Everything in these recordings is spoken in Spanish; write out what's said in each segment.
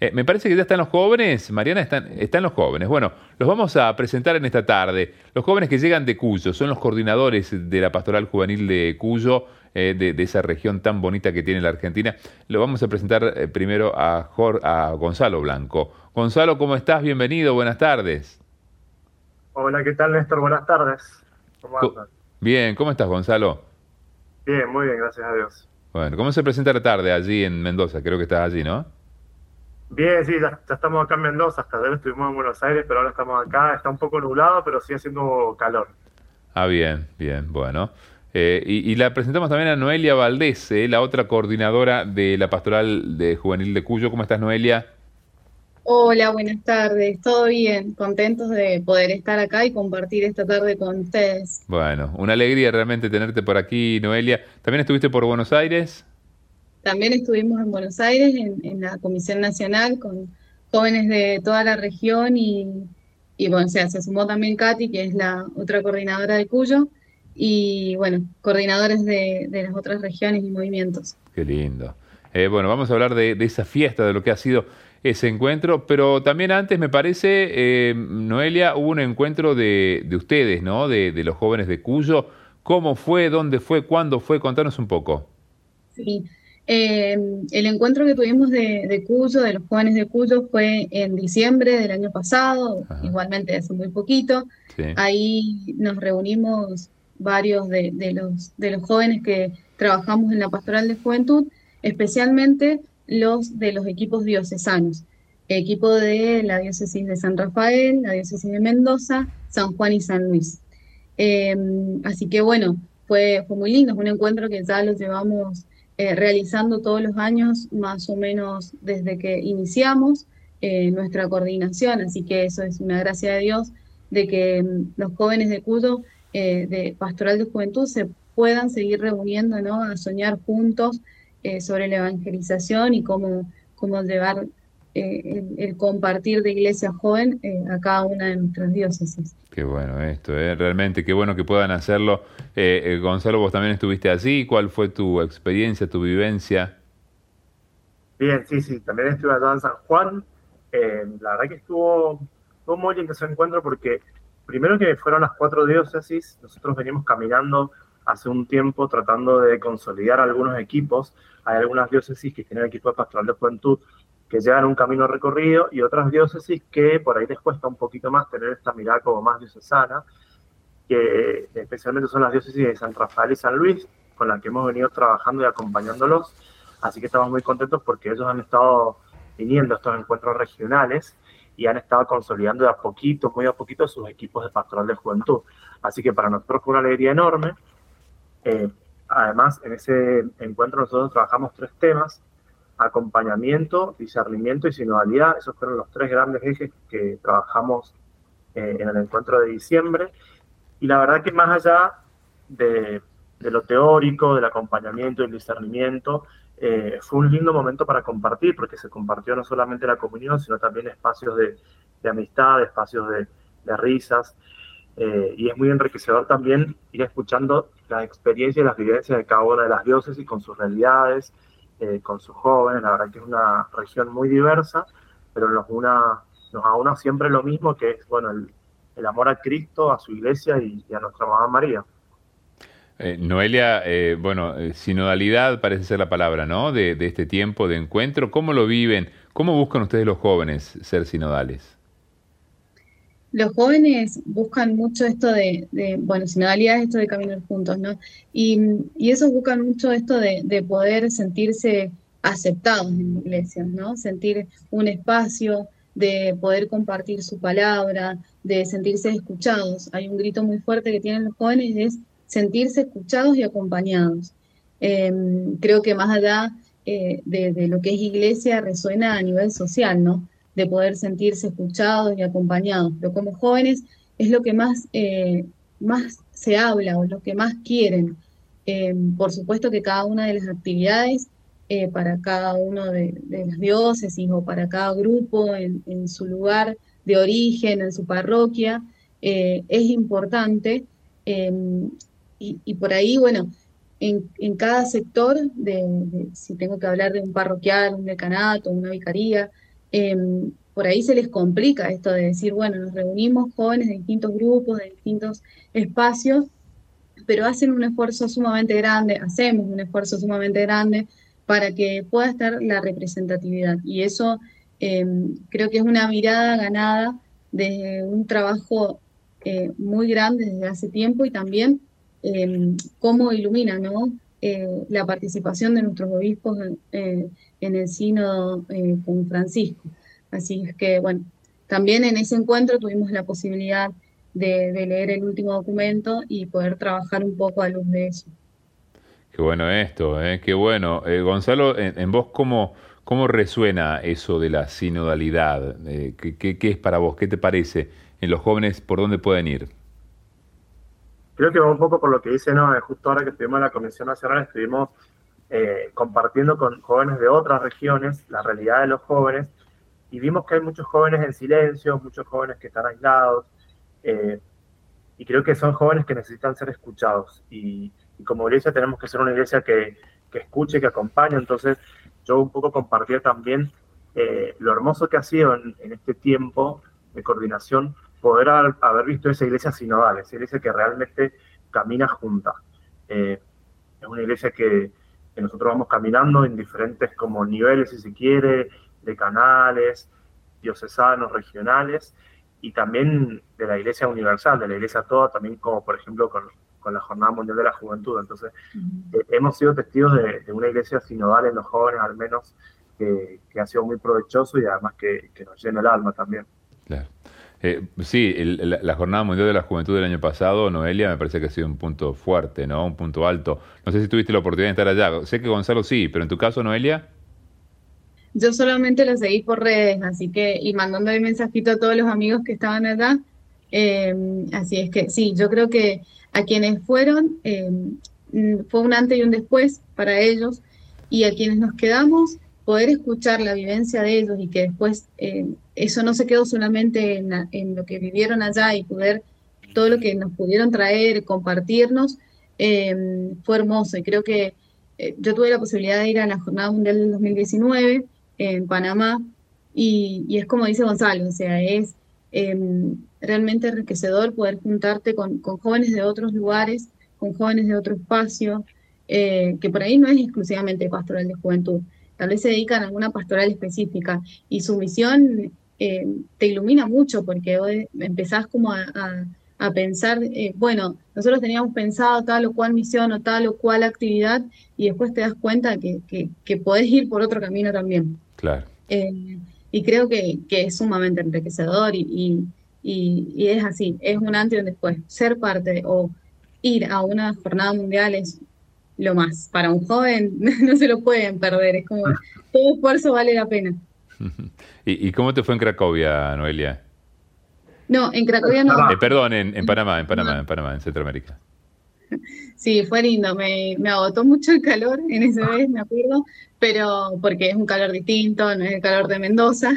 Me parece que ya están los jóvenes, Mariana, están los jóvenes. Bueno, los vamos a presentar en esta tarde. Los jóvenes que llegan de Cuyo, son los coordinadores de la Pastoral Juvenil de Cuyo, de esa región tan bonita que tiene la Argentina. Lo vamos a presentar primero a Gonzalo Blanco. Gonzalo, ¿cómo estás? Bienvenido, buenas tardes. Hola, ¿qué tal, Néstor? Buenas tardes. ¿Cómo Co- andan? Bien, ¿cómo estás, Gonzalo? Bien, muy bien, gracias a Dios. Bueno, ¿cómo se presenta la tarde allí en Mendoza? Creo que estás allí, ¿no? Bien, sí, ya estamos acá en Mendoza. Hasta ayer estuvimos en Buenos Aires, pero ahora estamos acá. Está un poco nublado, pero sigue haciendo calor. Ah, bien, bien, bueno. Y la presentamos también a Noelia Valdés, la otra coordinadora de la Pastoral de Juvenil de Cuyo. ¿Cómo estás, Noelia? Hola, buenas tardes. ¿Todo bien? Contentos de poder estar acá y compartir esta tarde con ustedes. Bueno, una alegría realmente tenerte por aquí, Noelia. ¿También estuviste por Buenos Aires? También estuvimos en Buenos Aires en la Comisión Nacional con jóvenes de toda la región y bueno, o sea, se sumó también Katy, que es la otra coordinadora de Cuyo, y bueno, coordinadores de las otras regiones y movimientos. Qué lindo. Bueno, vamos a hablar de esa fiesta, de lo que ha sido ese encuentro, pero también antes me parece, Noelia, hubo un encuentro de ustedes, ¿no? De los jóvenes de Cuyo. ¿Cómo fue? ¿Dónde fue? ¿Cuándo fue? Contanos un poco. Sí. Eh, el encuentro que tuvimos de Cuyo, de los jóvenes de Cuyo, fue en diciembre del año pasado, Ajá, igualmente hace muy poquito. sí. Ahí nos reunimos varios de los jóvenes que trabajamos en la Pastoral de Juventud, especialmente los de los equipos diocesanos, equipo de la diócesis de San Rafael, la diócesis de Mendoza, San Juan y San Luis. Eh, Así que bueno, fue muy lindo, es un encuentro que ya lo llevamos realizando todos los años, más o menos desde que iniciamos nuestra coordinación, así que eso es una gracia de Dios de que los jóvenes de Cuyo, de Pastoral de Juventud, se puedan seguir reuniendo, ¿no? A soñar juntos sobre la evangelización y cómo llevar el compartir de iglesia joven a cada una de nuestras diócesis. Qué bueno esto, realmente qué bueno que puedan hacerlo. Gonzalo, vos también estuviste allí. ¿Cuál fue tu experiencia, tu vivencia? Bien, sí, sí, también estuve allá en San Juan. La verdad que estuvo muy lindo ese encuentro porque primero que fueron las cuatro diócesis, nosotros veníamos caminando hace un tiempo tratando de consolidar algunos equipos. Hay algunas diócesis que tienen equipo de pastoral de juventud que llevan un camino recorrido y otras diócesis que por ahí les cuesta un poquito más tener esta mirada como más diocesana, que especialmente son las diócesis de San Rafael y San Luis, con las que hemos venido trabajando y acompañándolos. Así que estamos muy contentos porque ellos han estado viniendo a estos encuentros regionales y han estado consolidando de a poquito, muy a poquito, sus equipos de pastoral de juventud. Así que para nosotros fue una alegría enorme. Eh, Además, en ese encuentro nosotros trabajamos tres temas: acompañamiento, discernimiento y sinodalidad. Esos fueron los tres grandes ejes que trabajamos en el encuentro de diciembre. Y la verdad que más allá de lo teórico, del acompañamiento y el discernimiento, fue un lindo momento para compartir, porque se compartió no solamente la comunión, sino también espacios de amistad, espacios de risas, y es muy enriquecedor también ir escuchando las experiencias y las vivencias de cada una de las diócesis con sus realidades, con sus jóvenes. La verdad que es una región muy diversa, pero nos aúna siempre lo mismo, que es, bueno, el amor a Cristo, a su iglesia y a nuestra mamá María. Noelia, bueno, sinodalidad parece ser la palabra, ¿no? De este tiempo de encuentro. ¿Cómo lo viven? ¿Cómo buscan ustedes los jóvenes ser sinodales? Los jóvenes buscan mucho esto bueno, sinodalidad es esto de caminar juntos, ¿no? Y esos buscan mucho esto de poder sentirse aceptados en la iglesia, ¿no? Sentir un espacio, de poder compartir su palabra, de sentirse escuchados. Hay un grito muy fuerte que tienen los jóvenes, es sentirse escuchados y acompañados. Eh, Creo que más allá de lo que es iglesia, resuena a nivel social, ¿no? De poder sentirse escuchados y acompañados. Pero como jóvenes es lo que más se habla o lo que más quieren. Por supuesto que cada una de las actividades para cada uno de las diócesis o para cada grupo en su lugar de origen, en su parroquia, es importante. eh, y por ahí, bueno, en cada sector, si tengo que hablar de un parroquial, un decanato, una vicaría, por ahí se les complica esto de decir, bueno, nos reunimos jóvenes de distintos grupos, de distintos espacios, pero hacen un esfuerzo sumamente grande, hacemos un esfuerzo sumamente grande para que pueda estar la representatividad. Y eso creo que es una mirada ganada desde un trabajo muy grande desde hace tiempo y también cómo ilumina, ¿no? La participación de nuestros obispos en el sínodo con Francisco. Así es que, bueno, también en ese encuentro tuvimos la posibilidad de leer el último documento y poder trabajar un poco a luz de eso. Qué bueno esto, ¿eh? Qué bueno. Gonzalo, en vos, ¿cómo resuena eso de la sinodalidad? ¿Qué es para vos? ¿Qué te parece? En los jóvenes, ¿por dónde pueden ir? Creo que va un poco por lo que dice, ¿no? Justo ahora que estuvimos en la Comisión Nacional, estuvimos compartiendo con jóvenes de otras regiones la realidad de los jóvenes y vimos que hay muchos jóvenes en silencio, muchos jóvenes que están aislados, eh, y creo que son jóvenes que necesitan ser escuchados. Y como iglesia tenemos que ser una iglesia que escuche, que acompañe. Entonces, yo un poco compartía también lo hermoso que ha sido en este tiempo de coordinación poder haber visto esa iglesia sinodal, esa iglesia que realmente camina junta. Es una iglesia que nosotros vamos caminando en diferentes como niveles, si se quiere, de canales, diocesanos, regionales, y también de la iglesia universal, de la iglesia toda, también como por ejemplo con la Jornada Mundial de la Juventud. Entonces, hemos sido testigos de una iglesia sinodal en los jóvenes, al menos, que ha sido muy provechoso y además que nos llena el alma también. Claro. Sí, la Jornada Mundial de la Juventud del año pasado, Noelia, me parece que ha sido un punto fuerte, ¿no? Un punto alto. No sé si tuviste la oportunidad de estar allá. Sé que Gonzalo sí, pero en tu caso, Noelia. Yo solamente lo seguí por redes, así que, y mandándole mensajito a todos los amigos que estaban allá. Así es que sí, yo creo que a quienes fueron, fue un antes y un después para ellos, y a quienes nos quedamos, poder escuchar la vivencia de ellos y que después eso no se quedó solamente en lo que vivieron allá y poder, todo lo que nos pudieron traer, compartirnos, fue hermoso. Y creo que yo tuve la posibilidad de ir a la Jornada Mundial del 2019 en Panamá, y es como dice Gonzalo, o sea, es realmente enriquecedor poder juntarte con jóvenes de otros lugares, con jóvenes de otro espacio, que por ahí no es exclusivamente pastoral de juventud, tal vez se dedican a alguna pastoral específica, y su misión te ilumina mucho, porque vos empezás como a pensar, bueno, nosotros teníamos pensado tal o cual misión o tal o cual actividad, y después te das cuenta que podés ir por otro camino también. Claro. Y creo que es sumamente enriquecedor y es así, es un antes y un después. Ser parte o ir a una jornada mundial es lo más. Para un joven no se lo pueden perder, es como todo esfuerzo vale la pena. ¿Y cómo te fue en Cracovia, Noelia? No, en Cracovia no. Perdón, en Panamá, en Centroamérica. Sí, fue lindo, me agotó mucho el calor en esa vez, me acuerdo, pero porque es un calor distinto, no es el calor de Mendoza,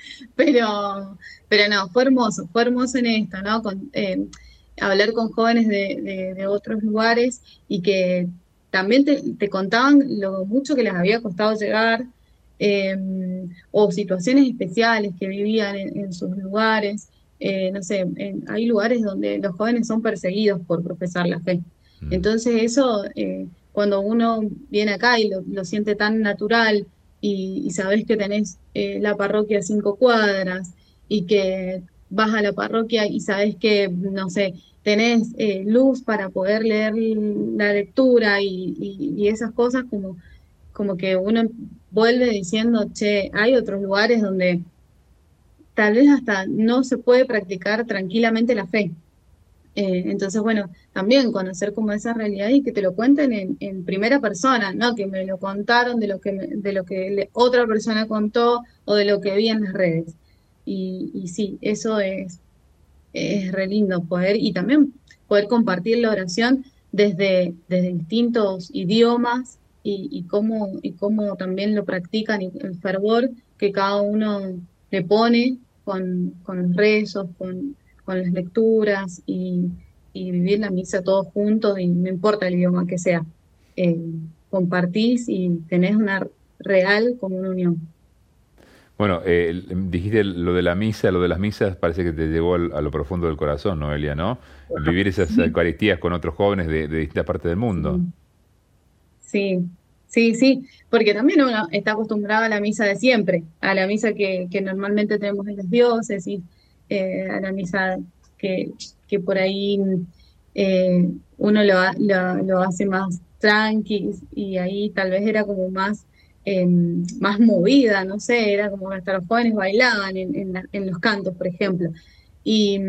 pero no, fue hermoso en esto, ¿no? Hablar con jóvenes de otros lugares y que también te contaban lo mucho que les había costado llegar, eh, o situaciones especiales que vivían en sus lugares. No sé, hay lugares donde los jóvenes son perseguidos por profesar la fe. Entonces eso, cuando uno viene acá y lo siente tan natural y sabes que tenés la parroquia a 5 cuadras y que vas a la parroquia y sabes que, no sé, tenés luz para poder leer la lectura y esas cosas, como que uno vuelve diciendo, che, hay otros lugares donde tal vez hasta no se puede practicar tranquilamente la fe. Entonces, bueno, también conocer como esa realidad y que te lo cuenten en primera persona, no que me lo contaron de lo que otra persona contó o de lo que vi en las redes. Y sí, eso es re lindo poder, y también poder compartir la oración desde distintos idiomas y cómo también lo practican, y el fervor que cada uno le pone con los rezos, con las lecturas y vivir la misa todos juntos, y no importa el idioma que sea, compartís y tenés una real comunión. Bueno, dijiste lo de la misa, lo de las misas parece que te llegó a lo profundo del corazón, Noelia, ¿no? Vivir esas Eucaristías con otros jóvenes de distintas partes del mundo. Sí, sí, sí, sí, porque también uno está acostumbrado a la misa de siempre, a la misa que normalmente tenemos en las diócesis, a la misa que, que por ahí uno lo hace más tranqui y ahí tal vez era como más movida, no sé, era como hasta los jóvenes bailaban en los cantos, por ejemplo. Y,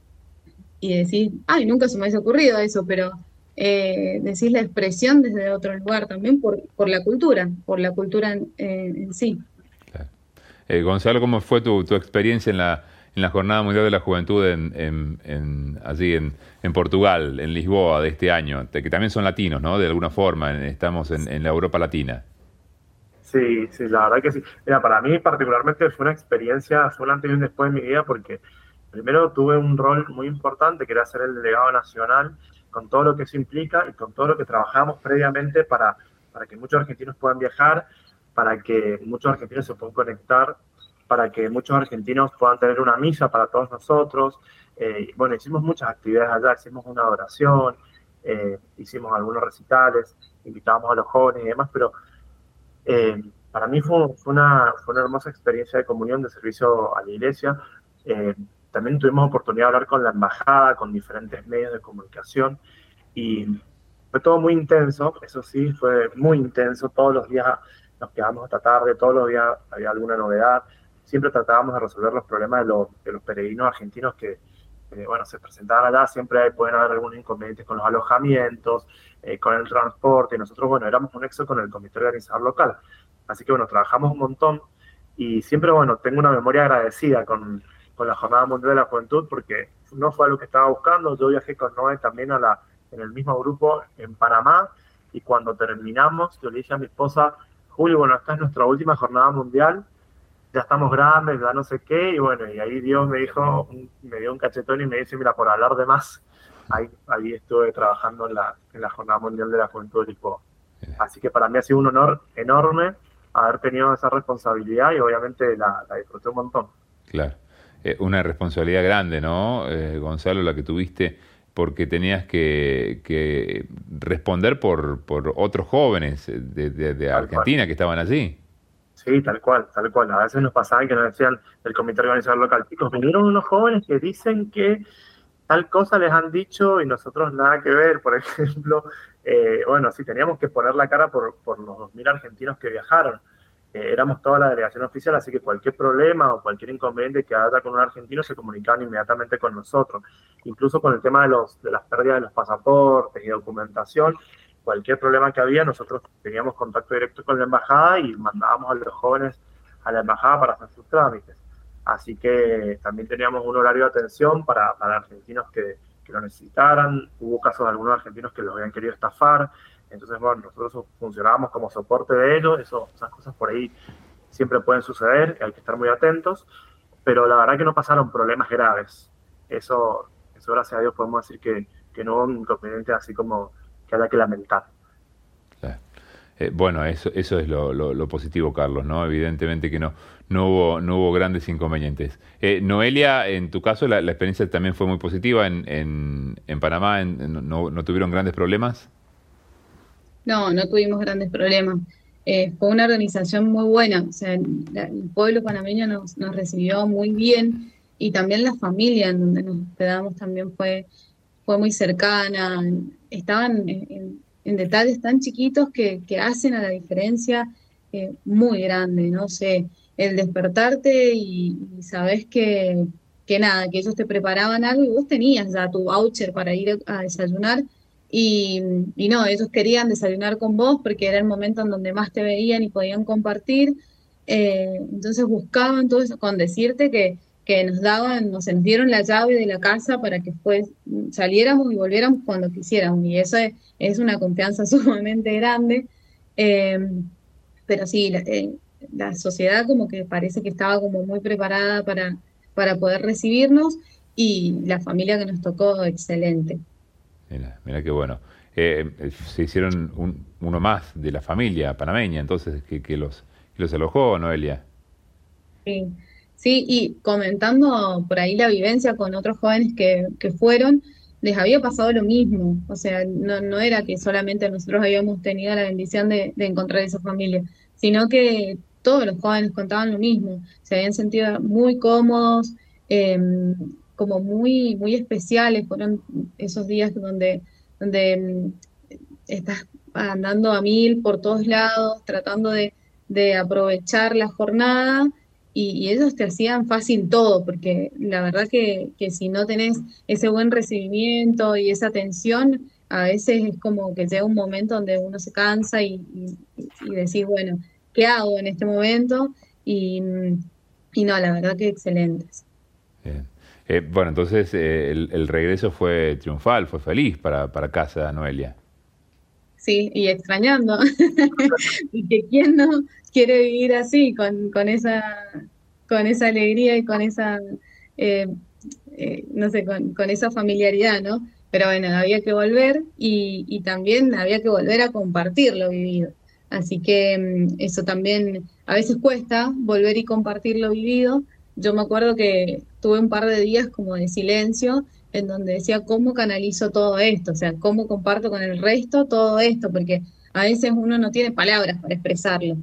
y decís, ay, nunca se me hubiese ocurrido eso, pero decís la expresión desde otro lugar también por la cultura en sí. Claro. Gonzalo, ¿cómo fue tu experiencia en la Jornada Mundial de la Juventud allí en Portugal, en Lisboa, de este año? Que también son latinos, ¿no? De alguna forma, estamos en la Europa Latina. Sí, sí, la verdad que sí. Mira, para mí particularmente fue una experiencia, fue un antes y un después de mi vida, porque primero tuve un rol muy importante, que era ser el delegado nacional, con todo lo que eso implica y con todo lo que trabajamos previamente para que muchos argentinos puedan viajar, para que muchos argentinos se puedan conectar, para que muchos argentinos puedan tener una misa para todos nosotros. Bueno, hicimos muchas actividades allá, hicimos una oración, hicimos algunos recitales, invitamos a los jóvenes y demás, pero eh, para mí fue una hermosa experiencia de comunión, de servicio a la iglesia. Eh, También tuvimos oportunidad de hablar con la embajada, con diferentes medios de comunicación y fue todo muy intenso, eso sí, fue muy intenso. Todos los días nos quedábamos hasta tarde, todos los días había alguna novedad. Siempre tratábamos de resolver los problemas de los peregrinos argentinos que, bueno, se presentaban allá. Siempre pueden haber algunos inconvenientes con los alojamientos, con el transporte. Y nosotros, bueno, éramos un nexo con el comité organizador local. Así que, bueno, trabajamos un montón y siempre, bueno, tengo una memoria agradecida con la Jornada Mundial de la Juventud porque no fue algo que estaba buscando. Yo viajé con Noé también en el mismo grupo en Panamá y cuando terminamos, yo le dije a mi esposa, Julio, bueno, esta es nuestra última Jornada Mundial, ya estamos grandes, ya no sé qué, y bueno, y ahí Dios me dijo, me dio un cachetón y me dice, mira, por hablar de más, ahí estuve trabajando en la Jornada Mundial de la Juventud de Lisboa. Así que para mí ha sido un honor enorme haber tenido esa responsabilidad y obviamente la disfruté un montón. Claro. Una responsabilidad grande, ¿no, Gonzalo, la que tuviste, porque tenías que responder por otros jóvenes de Tal cual. Argentina que estaban allí. Sí, tal cual, tal cual. A veces nos pasaba que nos decían del comité organizador local, chicos, vinieron unos jóvenes que dicen que tal cosa les han dicho y nosotros nada que ver. Por ejemplo, bueno, sí, teníamos que poner la cara por los 2000 argentinos que viajaron. Éramos toda la delegación oficial, así que cualquier problema o cualquier inconveniente que haya con un argentino se comunicaban inmediatamente con nosotros. Incluso con el tema de las pérdidas de los pasaportes y documentación, cualquier problema que había, nosotros teníamos contacto directo con la embajada y mandábamos a los jóvenes a la embajada para hacer sus trámites. Así que también teníamos un horario de atención para argentinos que lo necesitaran. Hubo casos de algunos argentinos que los habían querido estafar. Entonces, bueno, nosotros funcionábamos como soporte de ellos. Esas cosas por ahí siempre pueden suceder, hay que estar muy atentos. Pero la verdad que no pasaron problemas graves. Eso gracias a Dios, podemos decir que no hubo un inconveniente así como que haya que lamentar. Claro. Bueno, eso es lo positivo, Carlos, ¿no? Evidentemente que no hubo grandes inconvenientes. Noelia, en tu caso, la experiencia también fue muy positiva en Panamá, no tuvieron grandes problemas. No, no tuvimos grandes problemas. Fue una organización muy buena, o sea, el pueblo panameño nos recibió muy bien y también la familia en donde nos hospedamos también fue muy cercana. Estaban en detalles tan chiquitos que hacen a la diferencia muy grande, no sé, el despertarte y sabés que nada, que ellos te preparaban algo y vos tenías ya tu voucher para ir a desayunar y, y no, ellos querían desayunar con vos porque era el momento en donde más te veían y podían compartir. Entonces buscaban todo eso, con decirte que nos daban, no sé, nos dieron la llave de la casa para que después saliéramos y volviéramos cuando quisiéramos. Y eso es una confianza sumamente grande. Eh, pero sí, la sociedad como que parece que estaba como muy preparada para poder recibirnos y la familia que nos tocó, excelente. Mira qué bueno. Se hicieron uno más de la familia panameña, entonces, que los alojó, Noelia. Sí, sí, y comentando por ahí la vivencia con otros jóvenes que fueron, les había pasado lo mismo. O sea, no era que solamente nosotros habíamos tenido la bendición de encontrar esa familia, sino que todos los jóvenes contaban lo mismo. Se habían sentido muy cómodos, eh, como muy especiales. Fueron esos días donde estás andando a mil por todos lados, tratando de aprovechar la jornada y ellos te hacían fácil todo, porque la verdad que si no tenés ese buen recibimiento y esa atención, a veces es como que llega un momento donde uno se cansa y decís, bueno, ¿qué hago en este momento? Y no, la verdad que excelentes. Bien. Bueno, entonces el regreso fue triunfal, fue feliz para casa, Noelia. Sí, y extrañando. Y que quién no quiere vivir así, con esa alegría y con esa, eh, no sé, con esa familiaridad, ¿no? Pero bueno, había que volver y también había que volver a compartir lo vivido. Así que eso también a veces cuesta volver y compartir lo vivido. Yo me acuerdo que tuve un par de días como de silencio en donde decía cómo canalizo todo esto, o sea, cómo comparto con el resto todo esto, porque a veces uno no tiene palabras para expresarlo.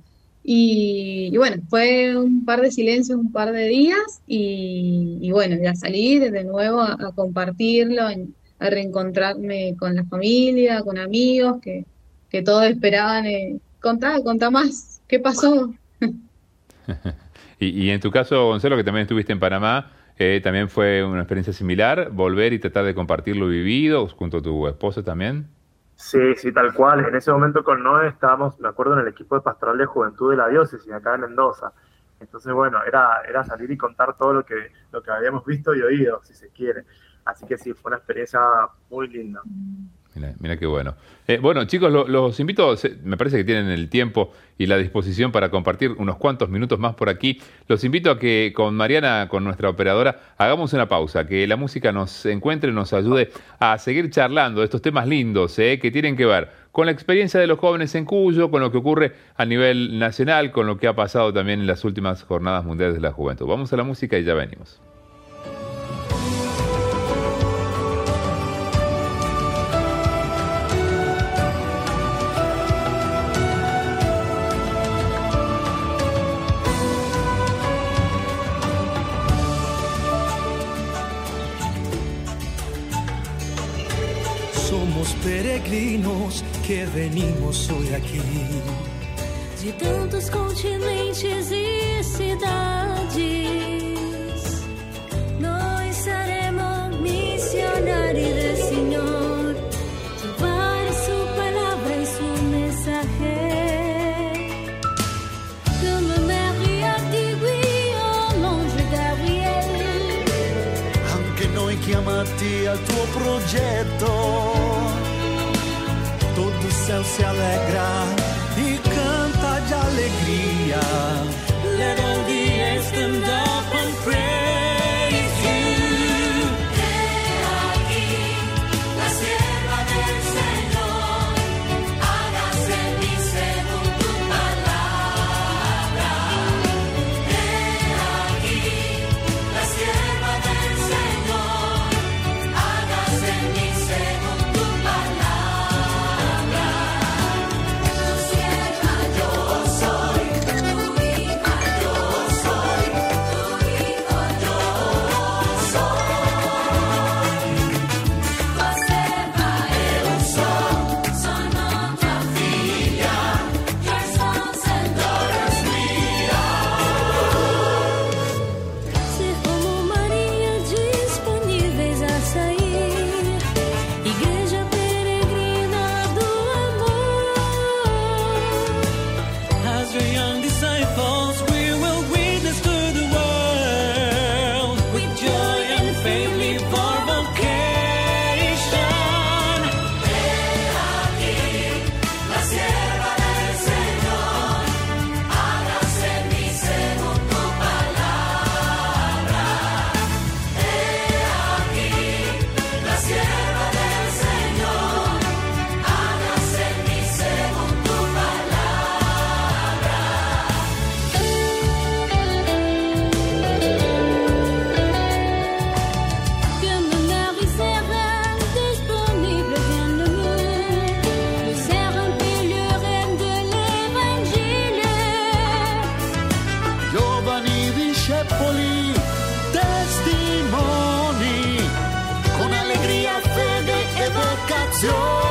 Y bueno, fue un par de silencios, un par de días, y bueno, ya salir de nuevo a compartirlo, a reencontrarme con la familia, con amigos, que todos esperaban, contá más, ¿qué pasó? Y en tu caso, Gonzalo, que también estuviste en Panamá, también fue una experiencia similar, volver y tratar de compartir lo vivido junto a tu esposa también. Sí, sí, tal cual. En ese momento con Noé estábamos, me acuerdo, en el equipo de Pastoral de Juventud de la Diócesis, acá en Mendoza. Entonces, bueno, era salir y contar todo lo que habíamos visto y oído, si se quiere. Así que sí, fue una experiencia muy linda. Mira, mira qué bueno. Bueno, chicos, los invito, me parece que tienen el tiempo y la disposición para compartir unos cuantos minutos más por aquí. Los invito a que con Mariana, con nuestra operadora, hagamos una pausa, que la música nos encuentre, nos ayude a seguir charlando de estos temas lindos, que tienen que ver con la experiencia de los jóvenes en Cuyo, con lo que ocurre a nivel nacional, con lo que ha pasado también en las últimas Jornadas Mundiales de la Juventud. Vamos a la música y ya venimos. Somos peregrinos que venimos hoy aquí. De tantos continentes e cidades, nós seremos missionários del Señor. Llevar su palabra y su mensaje. Comme Marie a dit oui au l'ange Gabriel. Anche noi chiamati al tuo progetto. Todo o céu se alegra e canta de alegria. Let all the earth stand up and praise you. He aquí la sierva del Señor, hágase en mí según tu palabra. He aquí la sierva del Señor, hágase en mí según tu palabra. Tu sierva yo soy, tu hija yo soy, tu discepoli, testimoni, con allegria, fede e vocazione.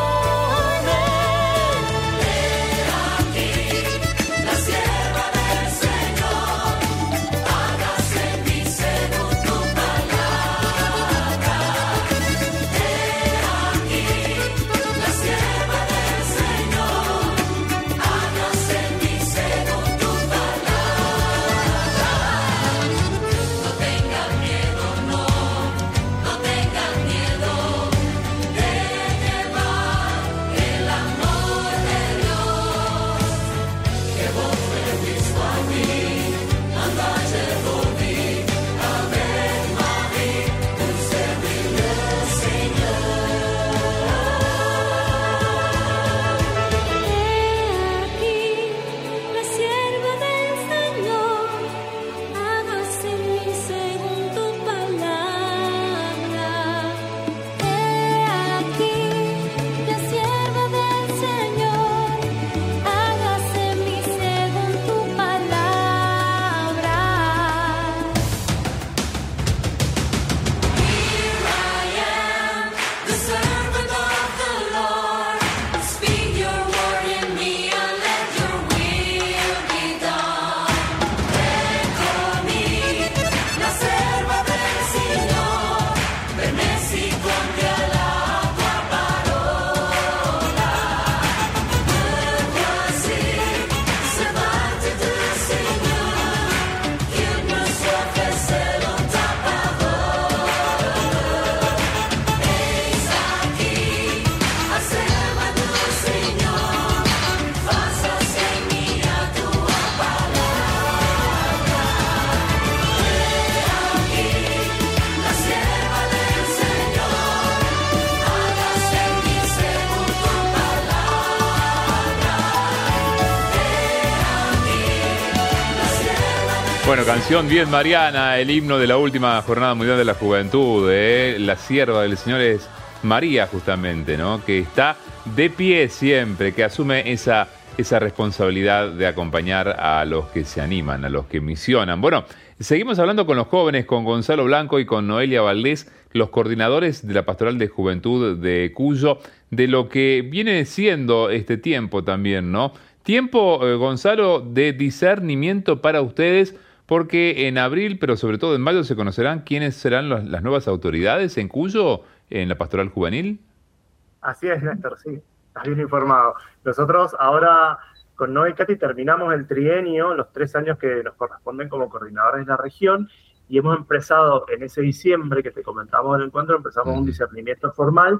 Bueno, canción bien mariana, el himno de la última Jornada Mundial de la Juventud, La sierva del Señor es María, justamente, ¿no? Que está de pie siempre, que asume esa responsabilidad de acompañar a los que se animan, a los que misionan. Bueno, seguimos hablando con los jóvenes, con Gonzalo Blanco y con Noelia Valdés, los coordinadores de la Pastoral de Juventud de Cuyo, de lo que viene siendo este tiempo también, ¿no? Tiempo, Gonzalo, de discernimiento para ustedes, porque en abril, pero sobre todo en mayo, se conocerán quiénes serán las nuevas autoridades en Cuyo, en la Pastoral Juvenil. Así es, Néstor, sí, estás bien informado. Nosotros ahora con Noé y Katy terminamos el trienio, los 3 años que nos corresponden como coordinadores de la región, y hemos empezado en ese diciembre que te comentamos en el encuentro, empezamos un discernimiento formal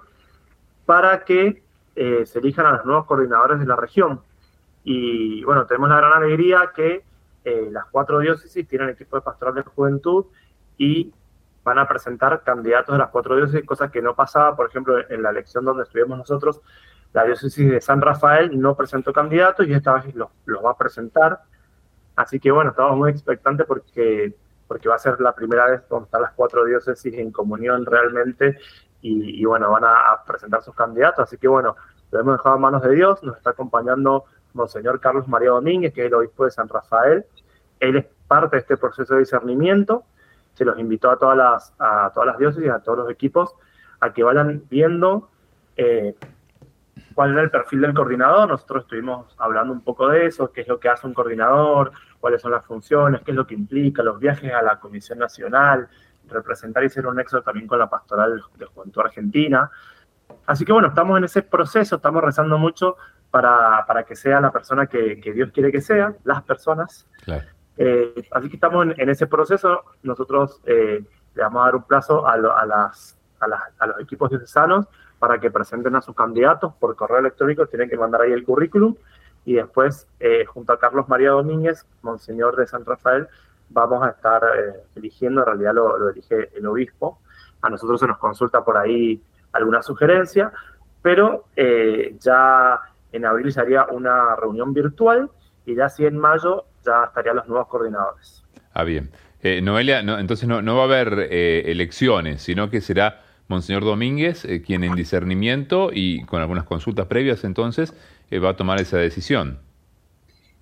para que se elijan a los nuevos coordinadores de la región. Y bueno, tenemos la gran alegría que las 4 diócesis tienen equipo de pastoral de juventud y van a presentar candidatos de las 4 diócesis, cosa que no pasaba, por ejemplo, en la elección donde estuvimos nosotros, la diócesis de San Rafael no presentó candidatos y esta vez los va a presentar. Así que bueno, estamos muy expectantes porque va a ser la primera vez donde están las 4 diócesis en comunión realmente y bueno, van a presentar sus candidatos. Así que bueno, lo hemos dejado en manos de Dios, nos está acompañando Monseñor Carlos María Domínguez, que es el obispo de San Rafael. Él es parte de este proceso de discernimiento. Se los invitó a todas las diócesis, a todos los equipos, a que vayan viendo cuál era el perfil del coordinador. Nosotros estuvimos hablando un poco de eso, qué es lo que hace un coordinador, cuáles son las funciones, qué es lo que implica, los viajes a la Comisión Nacional, representar y ser un nexo también con la Pastoral de Juventud Argentina. Así que bueno, estamos en ese proceso, estamos rezando mucho para que sea la persona que Dios quiere que sea, las personas. Claro. Así que estamos en ese proceso. Nosotros le vamos a dar un plazo a los equipos diocesanos para que presenten a sus candidatos por correo electrónico. Tienen que mandar ahí el currículum y después, junto a Carlos María Domínguez, Monseñor de San Rafael, vamos a estar eligiendo. En realidad lo elige el obispo. A nosotros se nos consulta por ahí alguna sugerencia, pero ya en abril se haría una reunión virtual y ya así en mayo ya estarían los nuevos coordinadores. Ah, bien. Noelia, entonces no va a haber elecciones, sino que será Monseñor Domínguez quien en discernimiento y con algunas consultas previas entonces va a tomar esa decisión.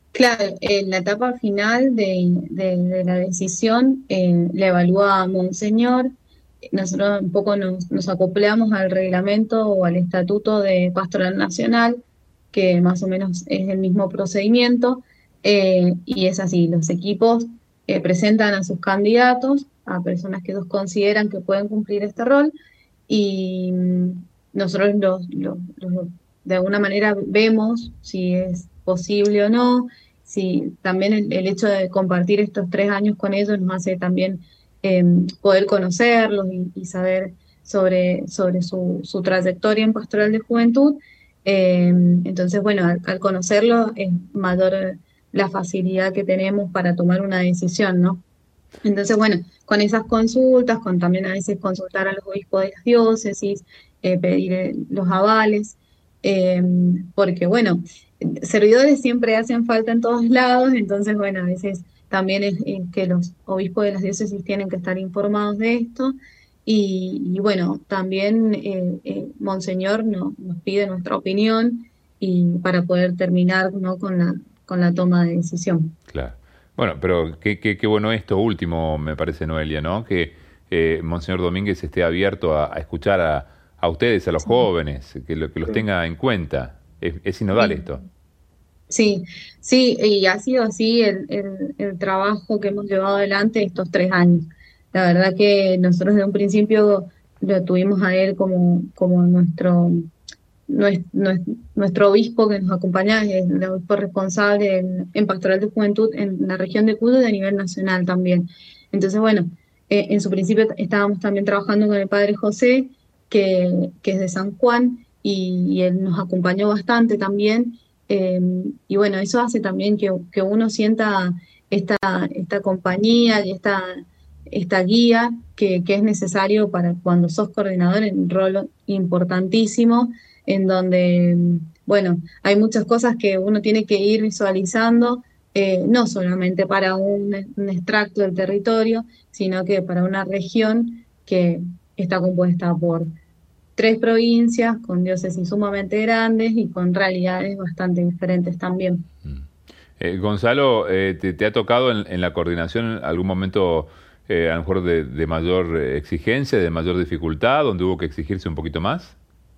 Claro, en la etapa final de la decisión la evalúa Monseñor. Nosotros un poco nos acoplamos al reglamento o al estatuto de Pastoral Nacional, que más o menos es el mismo procedimiento, y es así, los equipos presentan a sus candidatos, a personas que ellos consideran que pueden cumplir este rol, y nosotros de alguna manera vemos si es posible o no, si también el hecho de compartir estos 3 años con ellos nos hace también poder conocerlos y saber sobre su trayectoria en Pastoral de Juventud. Entonces, bueno, al conocerlos es mayor la facilidad que tenemos para tomar una decisión, ¿no? Entonces, bueno, con esas consultas, con también a veces consultar a los obispos de las diócesis, pedir los avales, eh, porque bueno, servidores siempre hacen falta en todos lados, entonces, bueno, a veces también es que los obispos de las diócesis tienen que estar informados de esto, y bueno, también Monseñor nos pide nuestra opinión y para poder terminar, ¿no?, con la toma de decisión. Claro. Bueno, pero qué bueno esto último, me parece, Noelia, ¿no? Que Monseñor Domínguez esté abierto a escuchar a ustedes, a los jóvenes, que los Sí. tenga en cuenta. Es sinodal Sí. esto. Sí, sí, y ha sido así el trabajo que hemos llevado adelante estos 3 años. La verdad que nosotros de un principio lo tuvimos a él como nuestro obispo que nos acompaña, es el obispo responsable en Pastoral de Juventud en la región de Cuyo y a nivel nacional también. Entonces, bueno, en su principio estábamos también trabajando con el padre José, que es de San Juan, y él nos acompañó bastante también. Y bueno, eso hace también que uno sienta esta compañía y esta guía que es necesario para cuando sos coordinador, en un rol importantísimo, en donde, bueno, hay muchas cosas que uno tiene que ir visualizando, no solamente para un extracto del territorio, sino que para una región que está compuesta por 3 provincias con diócesis sumamente grandes y con realidades bastante diferentes también. Gonzalo, ¿te ha tocado en la coordinación algún momento a lo mejor de mayor exigencia, de mayor dificultad, donde hubo que exigirse un poquito más?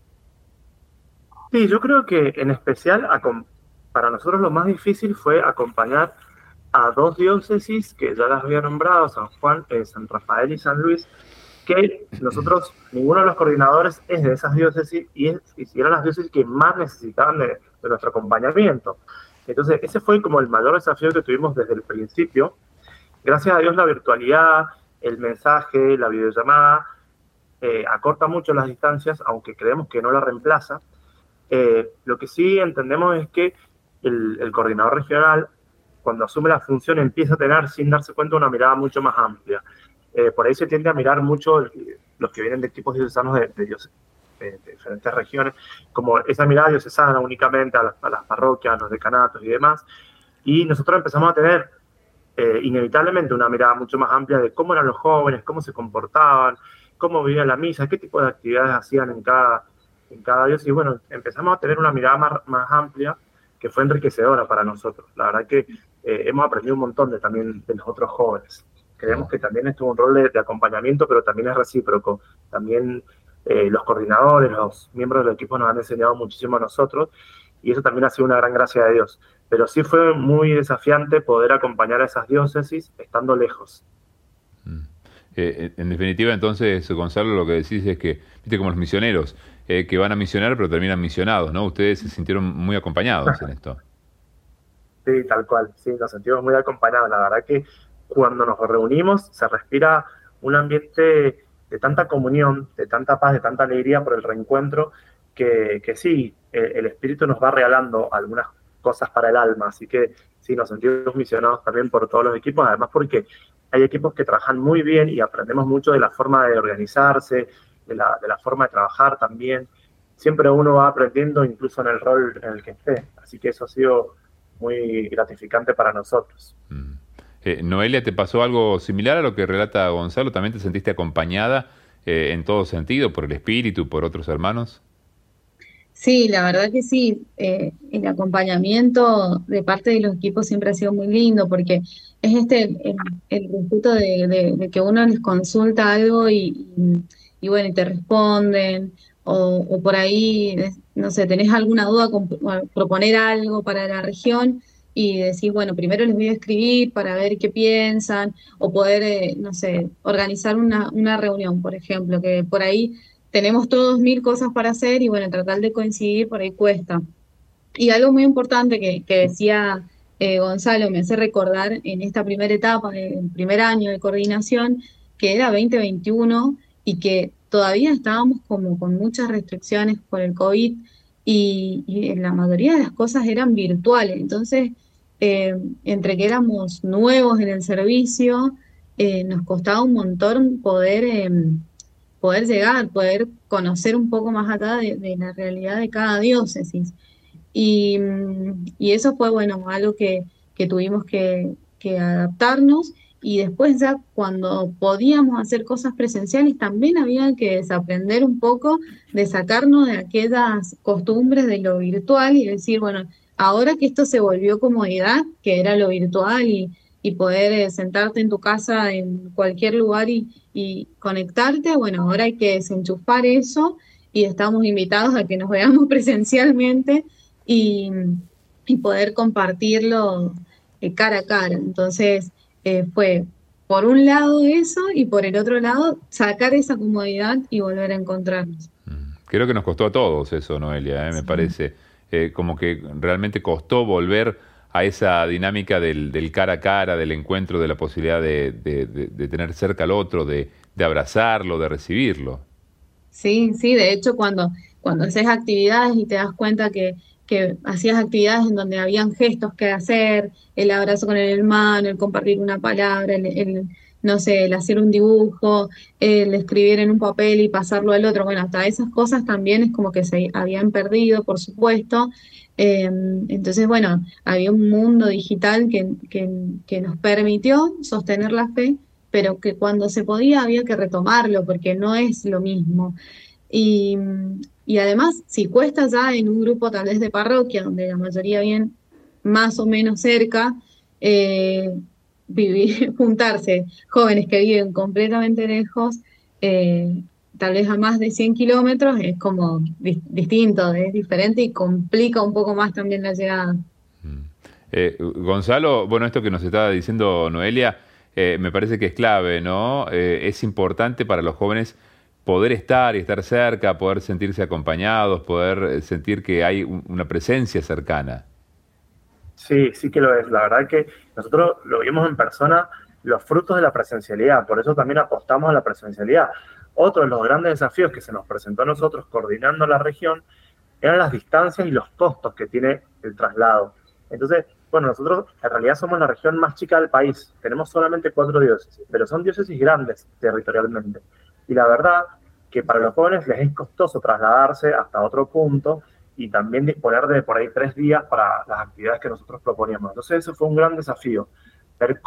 Sí, yo creo que en especial para nosotros lo más difícil fue acompañar a 2 diócesis que ya las había nombrado, San Juan, San Rafael y San Luis, que nosotros, ninguno de los coordinadores es de esas diócesis y eran las diócesis que más necesitaban de nuestro acompañamiento. Entonces, ese fue como el mayor desafío que tuvimos desde el principio. Gracias a Dios la virtualidad, el mensaje, la videollamada, acorta mucho las distancias, aunque creemos que no la reemplaza. Lo que sí entendemos es que el coordinador regional, cuando asume la función, empieza a tener, sin darse cuenta, una mirada mucho más amplia. Por ahí se tiende a mirar mucho los que vienen de equipos diocesanos de diferentes regiones, como esa mirada diocesana únicamente a las parroquias, a los decanatos y demás. Y nosotros empezamos a tener inevitablemente una mirada mucho más amplia de cómo eran los jóvenes, cómo se comportaban, cómo vivían la misa, qué tipo de actividades hacían en cada diócesis. Y bueno, empezamos a tener una mirada más amplia que fue enriquecedora para nosotros. La verdad que hemos aprendido un montón también de los otros jóvenes. Creemos que también esto es un rol de acompañamiento, pero también es recíproco. También los coordinadores, los miembros del equipo nos han enseñado muchísimo a nosotros y eso también ha sido una gran gracia de Dios. Pero sí fue muy desafiante poder acompañar a esas diócesis estando lejos. En definitiva, entonces, Gonzalo, lo que decís es que, viste, como los misioneros, que van a misionar pero terminan misionados, ¿no? Ustedes se sintieron muy acompañados en esto. Sí, tal cual, sí, nos sentimos muy acompañados. La verdad que cuando nos reunimos se respira un ambiente de tanta comunión, de tanta paz, de tanta alegría por el reencuentro, que sí, el Espíritu nos va regalando algunas cosas para el alma. Así que sí, nos sentimos misionados también por todos los equipos, además porque hay equipos que trabajan muy bien y aprendemos mucho de la forma de organizarse, de la forma de trabajar también. Siempre uno va aprendiendo incluso en el rol en el que esté. Así que eso ha sido muy gratificante para nosotros. Noelia, ¿te pasó algo similar a lo que relata Gonzalo? ¿También te sentiste acompañada en todo sentido por el Espíritu, por otros hermanos? Sí, la verdad que sí. El acompañamiento de parte de los equipos siempre ha sido muy lindo porque es el respeto de que uno les consulta algo y bueno, y te responden o por ahí, no sé, tenés alguna duda con proponer algo para la región y decís, bueno, primero les voy a escribir para ver qué piensan o poder, no sé, organizar una reunión, por ejemplo, que por ahí tenemos todos mil cosas para hacer y bueno, tratar de coincidir por ahí cuesta. Y algo muy importante que decía Gonzalo, me hace recordar en esta primera etapa, el primer año de coordinación, que era 2021 y que todavía estábamos como con muchas restricciones por el COVID y la mayoría de las cosas eran virtuales. Entonces, entre que éramos nuevos en el servicio, nos costaba un montón poder llegar, poder conocer un poco más acá de la realidad de cada diócesis. Y eso fue, bueno, algo que tuvimos que adaptarnos y después ya cuando podíamos hacer cosas presenciales también había que desaprender un poco de sacarnos de aquellas costumbres de lo virtual y decir, bueno, ahora que esto se volvió comodidad, que era lo virtual y poder sentarte en tu casa en cualquier lugar y conectarte, bueno, ahora hay que desenchufar eso y estamos invitados a que nos veamos presencialmente y, y poder compartirlo cara a cara. Entonces, fue por un lado eso y por el otro lado sacar esa comodidad y volver a encontrarnos. Creo que nos costó a todos eso, Noelia, me Sí. parece. Como que realmente costó volver a esa dinámica del cara a cara, del encuentro, de la posibilidad de tener cerca al otro, de abrazarlo, de recibirlo. Sí, sí, de hecho cuando haces actividades y te das cuenta que hacías actividades en donde habían gestos que hacer, el abrazo con el hermano, el compartir una palabra, no sé, el hacer un dibujo, el escribir en un papel y pasarlo al otro, bueno, hasta esas cosas también es como que se habían perdido, por supuesto. Entonces, bueno, había un mundo digital que nos permitió sostener la fe pero que cuando se podía había que retomarlo porque no es lo mismo. Y, y además, si cuesta ya en un grupo tal vez de parroquia, donde la mayoría viven más o menos cerca, eh, juntarse jóvenes que viven completamente lejos, tal vez a más de 100 kilómetros, es como distinto, es diferente y complica un poco más también la llegada. Gonzalo, bueno, esto que nos estaba diciendo Noelia, me parece que es clave, ¿no? Es importante para los jóvenes poder estar y estar cerca, poder sentirse acompañados, poder sentir que hay una presencia cercana. Sí, sí que lo es. La verdad que nosotros lo vimos en persona, los frutos de la presencialidad, por eso también apostamos a la presencialidad. Otro de los grandes desafíos que se nos presentó a nosotros coordinando la región eran las distancias y los costos que tiene el traslado. Entonces, bueno, nosotros en realidad somos la región más chica del país, tenemos solamente 4 diócesis, pero son diócesis grandes territorialmente. Y la verdad que para los jóvenes les es costoso trasladarse hasta otro punto y también disponer de por ahí 3 días para las actividades que nosotros proponíamos. Entonces eso fue un gran desafío, ver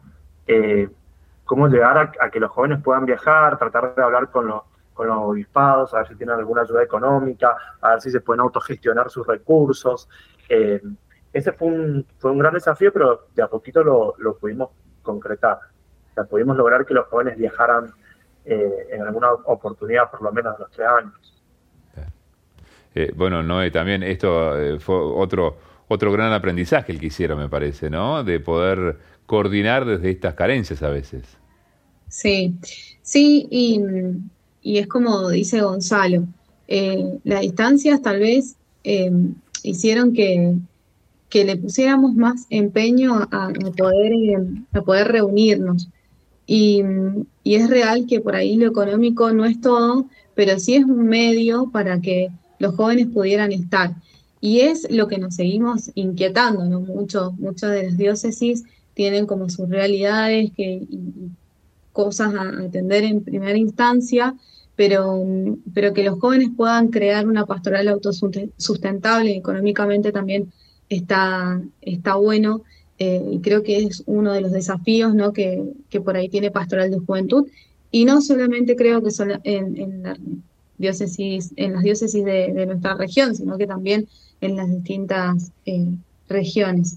cómo llegar a que los jóvenes puedan viajar, tratar de hablar con los obispados, a ver si tienen alguna ayuda económica, a ver si se pueden autogestionar sus recursos. Ese fue un gran desafío, pero de a poquito lo pudimos concretar. O sea, pudimos lograr que los jóvenes viajaran en alguna oportunidad, por lo menos de los 3 años. Bueno, Noé, también esto fue otro gran aprendizaje el que hicieron, me parece, ¿no? De poder coordinar desde estas carencias a veces. Sí, sí, y es como dice Gonzalo, las distancias tal vez hicieron que le pusiéramos más empeño a poder reunirnos. Y es real que por ahí lo económico no es todo, pero sí es un medio para que los jóvenes pudieran estar. Y es lo que nos seguimos inquietando, ¿no? Muchas de las diócesis tienen como sus realidades y cosas a atender en primera instancia, pero que los jóvenes puedan crear una pastoral autosustentable económicamente también está bueno, y creo que es uno de los desafíos, ¿no? que por ahí tiene Pastoral de Juventud, y no solamente creo que son en la diócesis, en las diócesis de nuestra región, sino que también en las distintas regiones.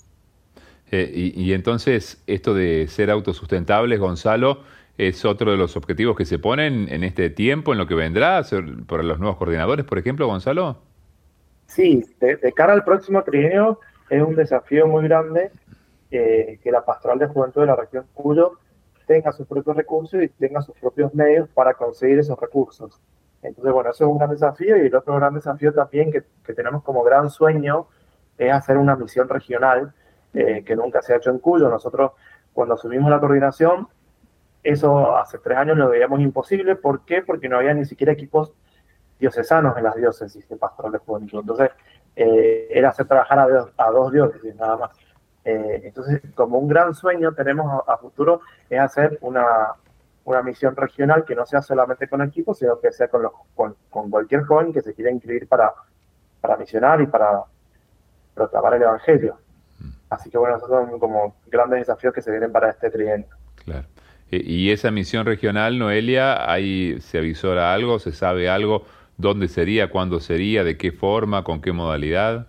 Y entonces, esto de ser autosustentables, Gonzalo, es otro de los objetivos que se ponen en este tiempo, en lo que vendrá, para los nuevos coordinadores, por ejemplo, Gonzalo. Sí, de cara al próximo trienio es un desafío muy grande que la Pastoral de Juventud de la región Cuyo tenga sus propios recursos y tenga sus propios medios para conseguir esos recursos. Entonces, bueno, eso es un gran desafío, y el otro gran desafío también que tenemos como gran sueño es hacer una misión regional que nunca se ha hecho en Cuyo. Nosotros, cuando asumimos la coordinación, eso hace 3 años lo veíamos imposible. ¿Por qué? Porque no había ni siquiera equipos diocesanos en las diócesis de Pastoral de Juventud. Entonces, era hacer trabajar a 2 diócesis nada más. Entonces, como un gran sueño tenemos a futuro es hacer una misión regional que no sea solamente con equipos, sino que sea con cualquier joven que se quiera inscribir para misionar y para proclamar el Evangelio. Así que bueno, esos son como grandes desafíos que se vienen para este trienio. Claro. Y esa misión regional, Noelia, ¿ahí se avisora algo? ¿Se sabe algo? ¿Dónde sería? ¿Cuándo sería? ¿De qué forma? ¿Con qué modalidad?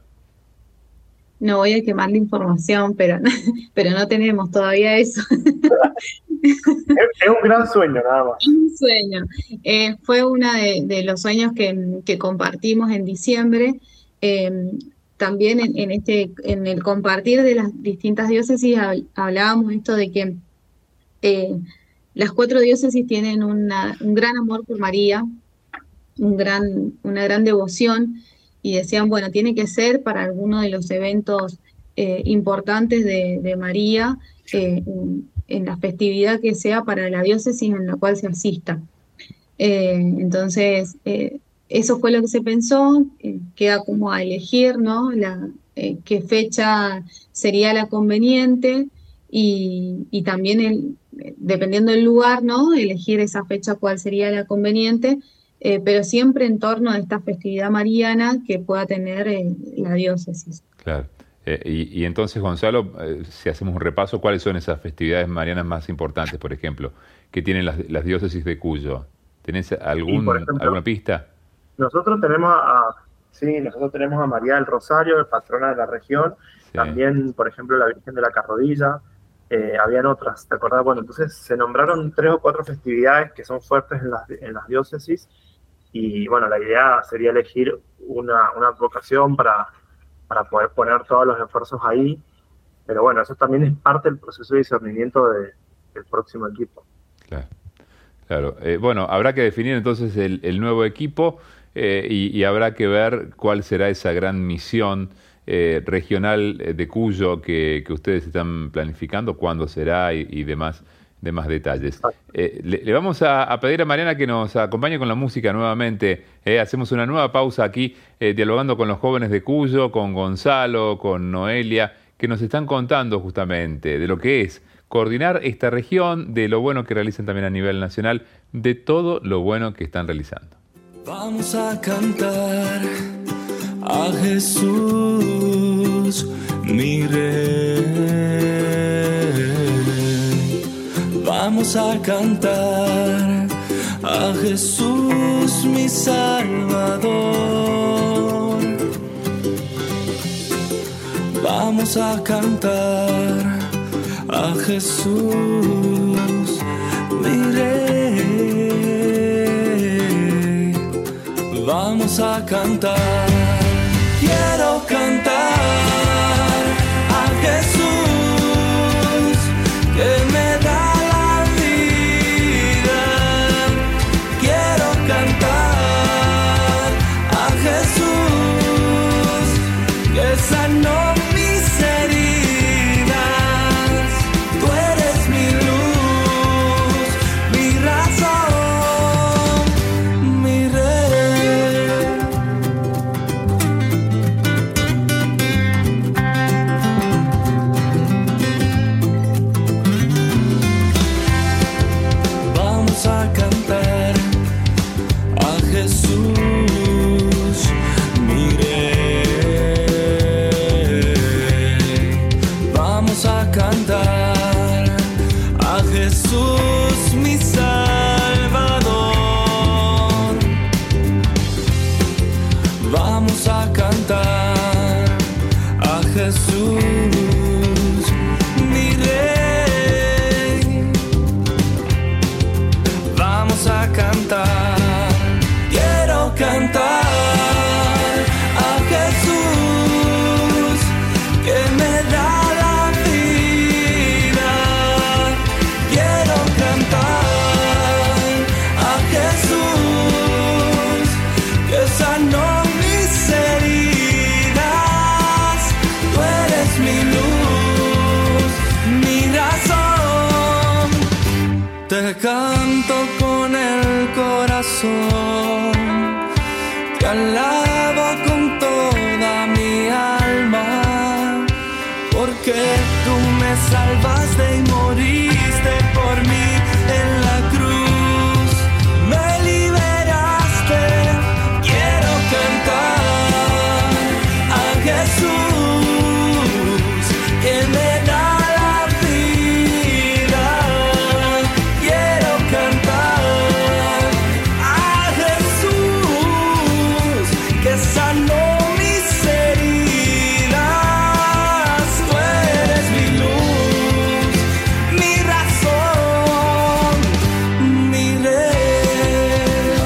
No voy a quemar la información, pero no tenemos todavía eso. Es un gran sueño, nada más. Un sueño. Fue uno de los sueños que compartimos en diciembre. También en el compartir de las distintas diócesis hablábamos esto de que las 4 diócesis tienen un gran amor por María, una gran devoción, y decían, bueno, tiene que ser para alguno de los eventos importantes de María, en la festividad que sea para la diócesis en la cual se asista. Entonces, eso fue lo que se pensó. Queda como a elegir, ¿no? Qué fecha sería la conveniente, y también dependiendo del lugar, ¿no? Elegir esa fecha cuál sería la conveniente, pero siempre en torno a esta festividad mariana que pueda tener la diócesis. Claro. Y entonces, Gonzalo, si hacemos un repaso, ¿cuáles son esas festividades marianas más importantes, por ejemplo, que tienen las diócesis de Cuyo? ¿Tenés alguna pista? Nosotros tenemos a María del Rosario, patrona de la región. Sí. También, por ejemplo, la Virgen de la Carrodilla. Habían otras, ¿te acordás? Bueno, entonces se nombraron 3 o 4 festividades que son fuertes en las diócesis, y bueno, la idea sería elegir una advocación para poder poner todos los esfuerzos ahí, pero bueno, eso también es parte del proceso de discernimiento del próximo equipo. Claro. Bueno, habrá que definir entonces el nuevo equipo, y habrá que ver cuál será esa gran misión regional de Cuyo que ustedes están planificando, cuándo será y demás detalles. Le vamos a pedir a Mariana que nos acompañe con la música nuevamente. Hacemos una nueva pausa aquí, dialogando con los jóvenes de Cuyo, con Gonzalo, con Noelia, que nos están contando justamente de lo que es coordinar esta región, de lo bueno que realizan también a nivel nacional, de todo lo bueno que están realizando. Vamos a cantar a Jesús, mi Rey. Vamos a cantar a Jesús, mi Salvador. Vamos a cantar a Jesús, mi Rey. Vamos a cantar. Quiero cantar a Jesús que me da la vida. Quiero cantar a Jesús que sanó mis heridas. Tú eres mi luz, mi razón, mi Rey. con el corazón, te alabo con toda mi alma, porque tú me salvaste y moriste por mí en la cruz, me liberaste. Quiero cantar a Jesús que me da la vida. Quiero cantar a Jesús que sanó mis heridas. Tú eres mi luz, mi razón, mi rey,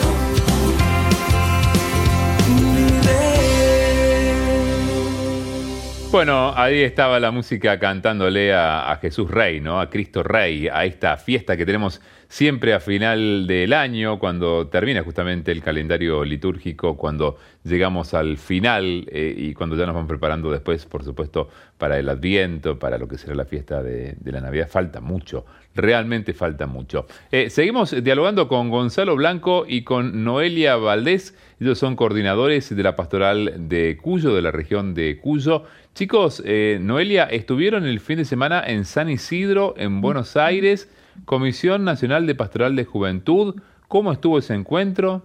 mi rey. Bueno, ahí estaba la música cantándole a Jesús Rey, ¿no? A Cristo Rey, a esta fiesta que tenemos siempre a final del año, cuando termina justamente el calendario litúrgico, cuando llegamos al final y cuando ya nos vamos preparando después, por supuesto, para el Adviento, para lo que será la fiesta de la Navidad. Falta mucho, realmente falta mucho. Seguimos dialogando con Gonzalo Blanco y con Noelia Valdés. Ellos son coordinadores de la Pastoral de Cuyo, de la región de Cuyo. Chicos, Noelia, estuvieron el fin de semana en San Isidro, en Buenos Aires, Comisión Nacional de Pastoral de Juventud. ¿Cómo estuvo ese encuentro?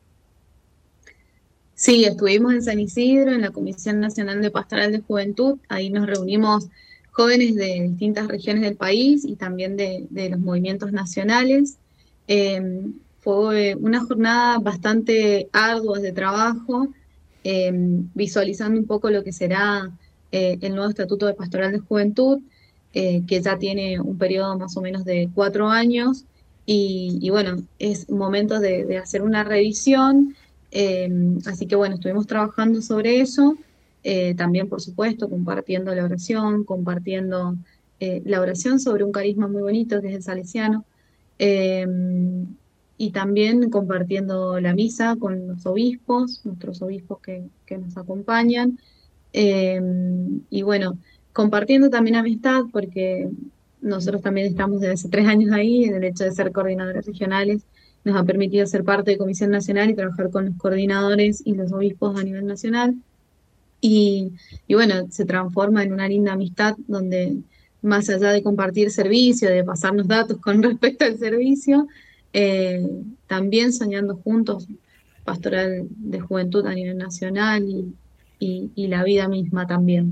Sí, estuvimos en San Isidro, en la Comisión Nacional de Pastoral de Juventud. Ahí nos reunimos jóvenes de distintas regiones del país y también de los movimientos nacionales. Fue una jornada bastante ardua de trabajo, visualizando un poco lo que será el nuevo Estatuto de Pastoral de Juventud, que ya tiene un periodo más o menos de 4 años. Y bueno, es momento de hacer una revisión. Así que bueno, estuvimos trabajando sobre eso, también por supuesto compartiendo la oración sobre un carisma muy bonito que es el salesiano, y también compartiendo la misa con los obispos, nuestros obispos que nos acompañan, y bueno, compartiendo también amistad, porque nosotros también estamos desde hace 3 años ahí, en el hecho de ser coordinadores regionales nos ha permitido ser parte de Comisión Nacional y trabajar con los coordinadores y los obispos a nivel nacional. Y bueno, se transforma en una linda amistad donde, más allá de compartir servicio, de pasarnos datos con respecto al servicio, también soñando juntos pastoral de juventud a nivel nacional y la vida misma también.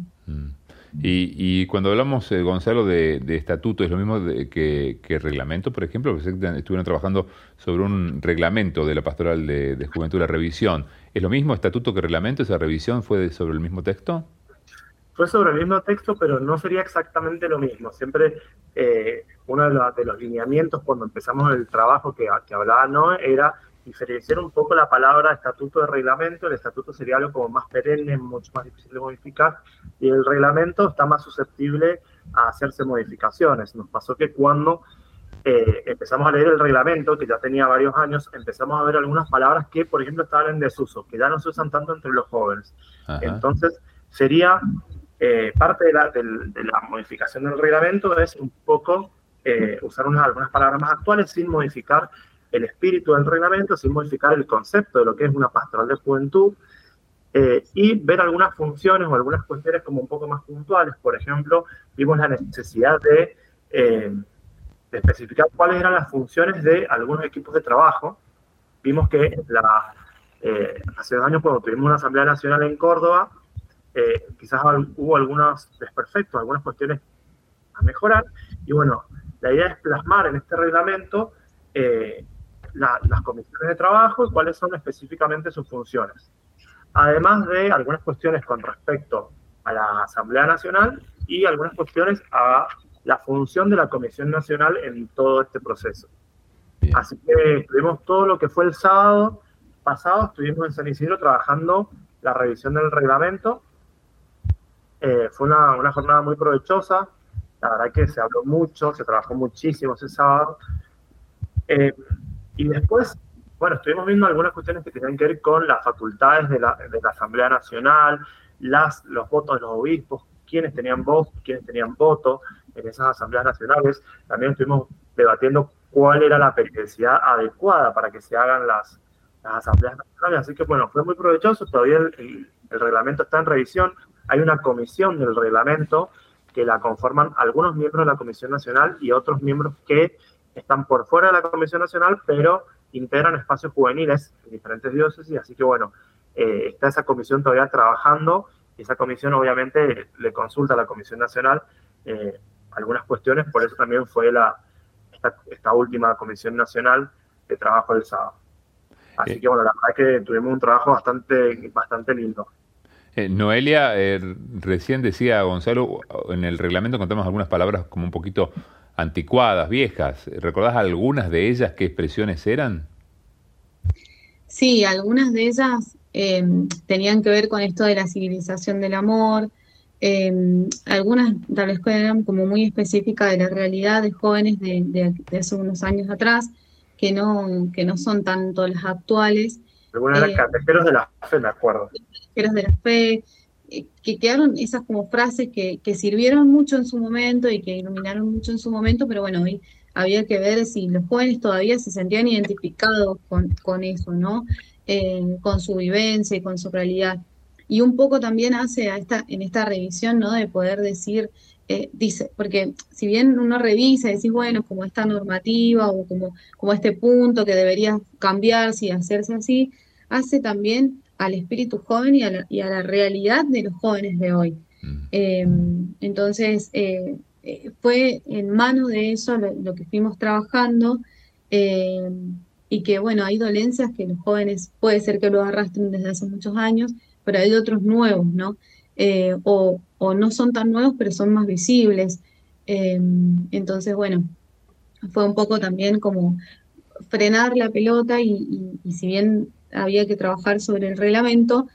Y cuando hablamos, Gonzalo, de estatuto, ¿es lo mismo que reglamento, por ejemplo? Porque estuvieron trabajando sobre un reglamento de la Pastoral de Juventud, la revisión. ¿Es lo mismo estatuto que reglamento? ¿Esa revisión fue sobre el mismo texto? Fue sobre el mismo texto, pero no sería exactamente lo mismo. Siempre uno de los lineamientos cuando empezamos el trabajo que hablaba Noé era diferenciar un poco la palabra estatuto de reglamento. El estatuto sería algo como más perenne, mucho más difícil de modificar, y el reglamento está más susceptible a hacerse modificaciones. Nos pasó que cuando empezamos a leer el reglamento, que ya tenía varios años, empezamos a ver algunas palabras que, por ejemplo, estaban en desuso, que ya no se usan tanto entre los jóvenes. Ajá. Entonces, sería parte de la modificación del reglamento es un poco usar algunas palabras más actuales sin modificar el espíritu del reglamento, sin modificar el concepto de lo que es una pastoral de juventud, y ver algunas funciones o algunas cuestiones como un poco más puntuales. Por ejemplo, vimos la necesidad de especificar cuáles eran las funciones de algunos equipos de trabajo. Vimos que hace 2 años cuando tuvimos una Asamblea Nacional en Córdoba, quizás hubo algunos desperfectos, algunas cuestiones a mejorar, y bueno, la idea es plasmar en este reglamento las comisiones de trabajo y cuáles son específicamente sus funciones. Además de algunas cuestiones con respecto a la Asamblea Nacional y algunas cuestiones a la función de la Comisión Nacional en todo este proceso. Bien. Así que tuvimos todo lo que fue el sábado pasado, estuvimos en San Isidro trabajando la revisión del reglamento. Fue una jornada muy provechosa, la verdad que se habló mucho, se trabajó muchísimo ese sábado. Y después, bueno, estuvimos viendo algunas cuestiones que tenían que ver con las facultades de la Asamblea Nacional, los votos de los obispos, quiénes tenían voz, quiénes tenían voto en esas asambleas nacionales. También estuvimos debatiendo cuál era la periodicidad adecuada para que se hagan las asambleas nacionales. Así que bueno, fue muy provechoso. Todavía el reglamento está en revisión. Hay una comisión del reglamento que la conforman algunos miembros de la Comisión Nacional y otros miembros que están por fuera de la Comisión Nacional, pero integran espacios juveniles en diferentes diócesis. Así que bueno, está esa comisión todavía trabajando, y esa comisión obviamente le consulta a la Comisión Nacional algunas cuestiones. Por eso también fue esta última Comisión Nacional de Trabajo del sábado. Así que bueno, la verdad es que tuvimos un trabajo bastante lindo. Noelia, recién decía Gonzalo, en el reglamento contamos algunas palabras como un poquito anticuadas, viejas. ¿Recordás algunas de ellas qué expresiones eran? Sí, algunas de ellas tenían que ver con esto de la civilización del amor. Algunas tal vez eran como muy específicas de la realidad de jóvenes de hace unos años atrás, que no son tanto las actuales. Algunas eran catequeros de la fe, me acuerdo. Catequeros de la fe, que quedaron esas como frases que sirvieron mucho en su momento y que iluminaron mucho en su momento, pero bueno, hoy había que ver si los jóvenes todavía se sentían identificados con eso, ¿no? Con su vivencia y con su realidad. Y un poco también hace en esta revisión, ¿no? De poder decir, dice, porque si bien uno revisa y decís, bueno, como esta normativa o como este punto que debería cambiarse y hacerse así, hace también al espíritu joven y a la realidad de los jóvenes de hoy. Entonces, fue en manos de eso lo que fuimos trabajando, y que, bueno, hay dolencias que los jóvenes puede ser que lo arrastren desde hace muchos años, pero hay otros nuevos, ¿no? O no son tan nuevos, pero son más visibles. Entonces, bueno, fue un poco también como frenar la pelota y si bien había que trabajar sobre el reglamento,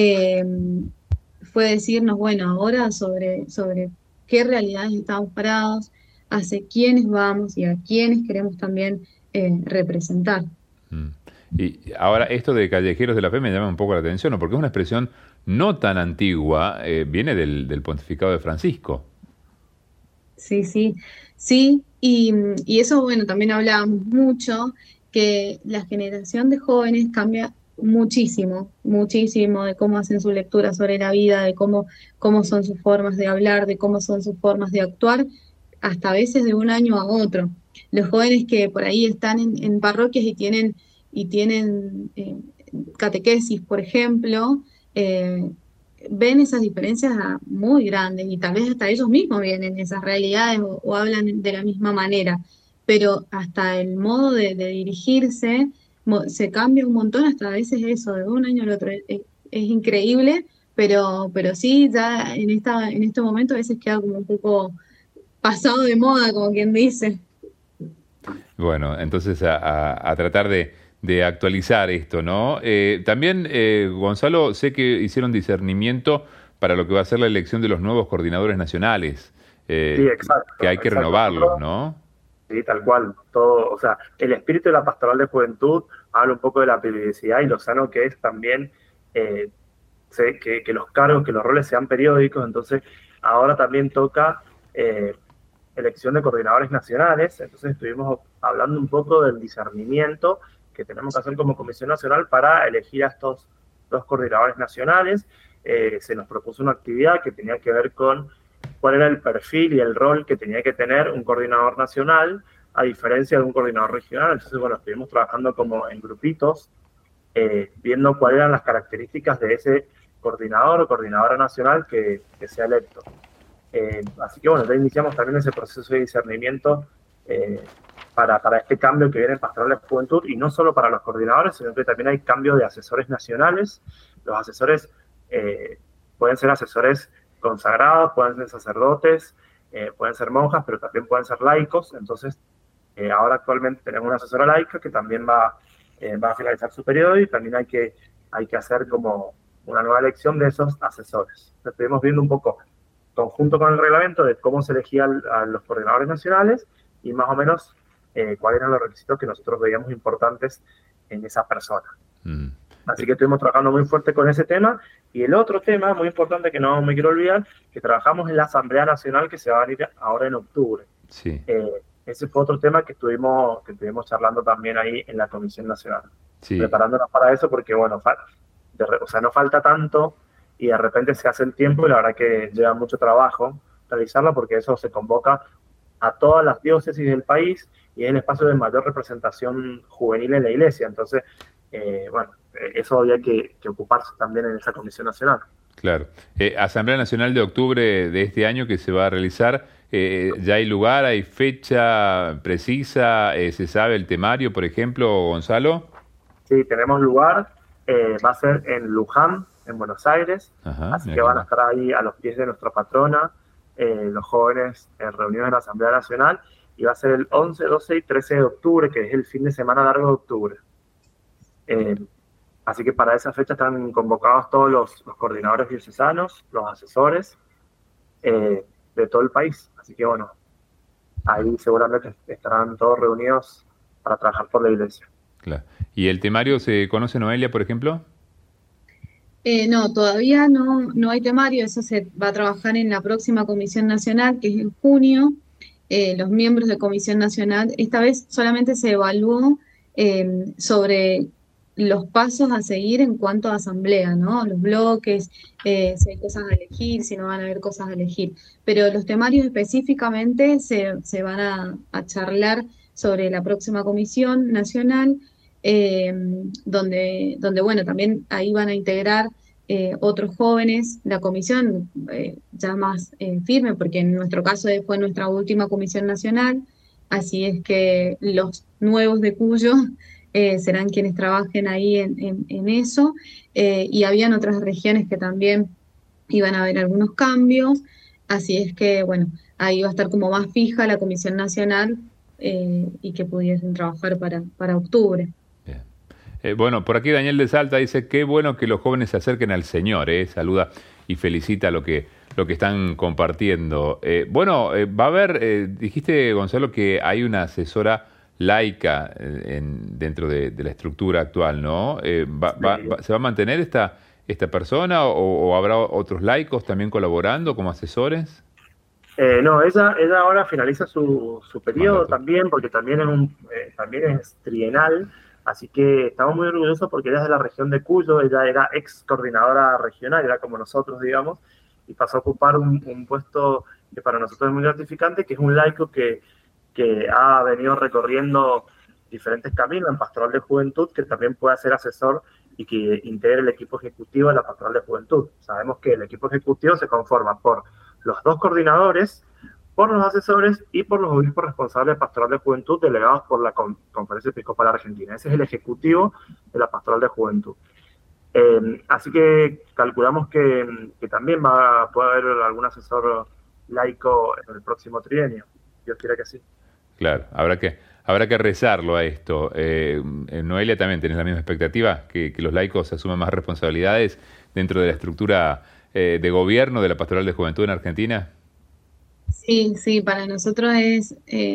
fue decirnos, bueno, ahora sobre qué realidades estamos parados, hacia quiénes vamos y a quiénes queremos también representar. Y ahora esto de callejeros de la fe me llama un poco la atención, ¿no? Porque es una expresión no tan antigua, viene del pontificado de Francisco. Sí, y eso, bueno, también hablábamos mucho, que la generación de jóvenes cambia muchísimo de cómo hacen su lectura sobre la vida, de cómo son sus formas de hablar, de cómo son sus formas de actuar, hasta a veces de un año a otro. Los jóvenes que por ahí están en parroquias y tienen catequesis, por ejemplo, ven esas diferencias muy grandes y tal vez hasta ellos mismos vienen esas realidades o hablan de la misma manera, pero hasta el modo de dirigirse se cambia un montón, hasta a veces eso, de un año al otro. Es increíble, pero sí, ya en este momento a veces queda como un poco pasado de moda, como quien dice. Bueno, entonces a tratar de actualizar esto, ¿no? También, Gonzalo, sé que hicieron discernimiento para lo que va a ser la elección de los nuevos coordinadores nacionales. Sí, exacto. Que hay que renovarlos, ¿no? Sí, tal cual. Todo, o sea, el espíritu de la pastoral de juventud habla un poco de la periodicidad y lo sano que es también que los cargos, que los roles sean periódicos. Entonces, ahora también toca elección de coordinadores nacionales. Entonces, estuvimos hablando un poco del discernimiento que tenemos que hacer como Comisión Nacional para elegir a estos dos coordinadores nacionales. Se nos propuso una actividad que tenía que ver con cuál era el perfil y el rol que tenía que tener un coordinador nacional a diferencia de un coordinador regional. Entonces, bueno, estuvimos trabajando como en grupitos, viendo cuáles eran las características de ese coordinador o coordinadora nacional que sea electo. Así que, bueno, ya iniciamos también ese proceso de discernimiento para este cambio que viene en Pastoral de Juventud, y no solo para los coordinadores, sino que también hay cambio de asesores nacionales. Los asesores pueden ser asesores consagrados, pueden ser sacerdotes, pueden ser monjas, pero también pueden ser laicos. Entonces, ahora actualmente tenemos una asesora laica que también va a finalizar su periodo, y también hay que hacer como una nueva elección de esos asesores. Estuvimos viendo un poco, conjunto con el reglamento, de cómo se elegían a los coordinadores nacionales y más o menos cuáles eran los requisitos que nosotros veíamos importantes en esa persona. Así que estuvimos trabajando muy fuerte con ese tema. Y el otro tema muy importante que no me quiero olvidar, que trabajamos en la Asamblea Nacional que se va a venir ahora en octubre. Sí. ese fue otro tema que estuvimos charlando también ahí en la Comisión Nacional, Sí, preparándonos para eso, porque bueno, o sea, no falta tanto y de repente se hace el tiempo y la verdad que lleva mucho trabajo realizarlo, porque eso se convoca a todas las diócesis del país y es el espacio de mayor representación juvenil en la iglesia. Entonces, bueno, eso había que ocuparse también en esa Comisión Nacional. claro. Asamblea Nacional de octubre de este año que se va a realizar, ¿ya hay lugar, hay fecha precisa? ¿Se sabe el temario, por ejemplo, Gonzalo? Sí, tenemos lugar, va a ser en Luján, en Buenos Aires, Ajá, así mira que qué van a lindo. estar ahí a los pies de nuestra patrona, los jóvenes reunidos en la Asamblea Nacional, y va a ser el 11, 12 y 13 de octubre, que es el fin de semana largo de octubre. Eh, Así que para esa fecha están convocados todos los coordinadores diocesanos, los asesores de todo el país. Así que bueno, ahí seguramente estarán todos reunidos para trabajar por la iglesia. Claro. ¿Y el temario se conoce, Noelia, por ejemplo? No, todavía no hay temario, eso se va a trabajar en la próxima Comisión Nacional, que es en junio. Los miembros de Comisión Nacional, esta vez solamente se evaluó sobre los pasos a seguir en cuanto a asamblea, ¿no? Los bloques, si hay cosas a elegir, si no van a haber cosas a elegir. Pero los temarios específicamente se van a charlar sobre la próxima Comisión Nacional, eh, donde, bueno, también ahí van a integrar otros jóvenes, la comisión ya más firme, porque en nuestro caso fue nuestra última comisión nacional, así es que los nuevos de Cuyo serán quienes trabajen ahí en eso, y habían otras regiones que también iban a haber algunos cambios, así es que, bueno, ahí va a estar como más fija la comisión nacional y que pudiesen trabajar para octubre. Bien. Bueno, por aquí Daniel de Salta dice, qué bueno que los jóvenes se acerquen al Señor, saluda y felicita lo que están compartiendo. Va a haber, dijiste, Gonzalo, que hay una asesora laica dentro de la estructura actual, ¿no? ¿Se va a mantener esta persona o habrá otros laicos también colaborando como asesores? No, ella ahora finaliza su periodo Mandato. también, porque también es trienal, así que estamos muy orgullosos porque ella es de la región de Cuyo, ella era ex coordinadora regional, era como nosotros, digamos, y pasó a ocupar un puesto que para nosotros es muy gratificante, que es un laico que ha venido recorriendo diferentes caminos en Pastoral de Juventud, que también puede ser asesor y que integre el equipo ejecutivo de la Pastoral de Juventud. Sabemos que el equipo ejecutivo se conforma por los dos coordinadores, por los asesores y por los obispos responsables de Pastoral de Juventud delegados por la Conferencia Episcopal Argentina. Ese es el ejecutivo de la Pastoral de Juventud. Así que calculamos que también puede haber algún asesor laico en el próximo trienio. Dios quiera que sí. Claro, habrá que rezarlo a esto. En Noelia también tenés la misma expectativa, que los laicos asuman más responsabilidades dentro de la estructura de gobierno de la Pastoral de Juventud en Argentina. Sí, sí, para nosotros es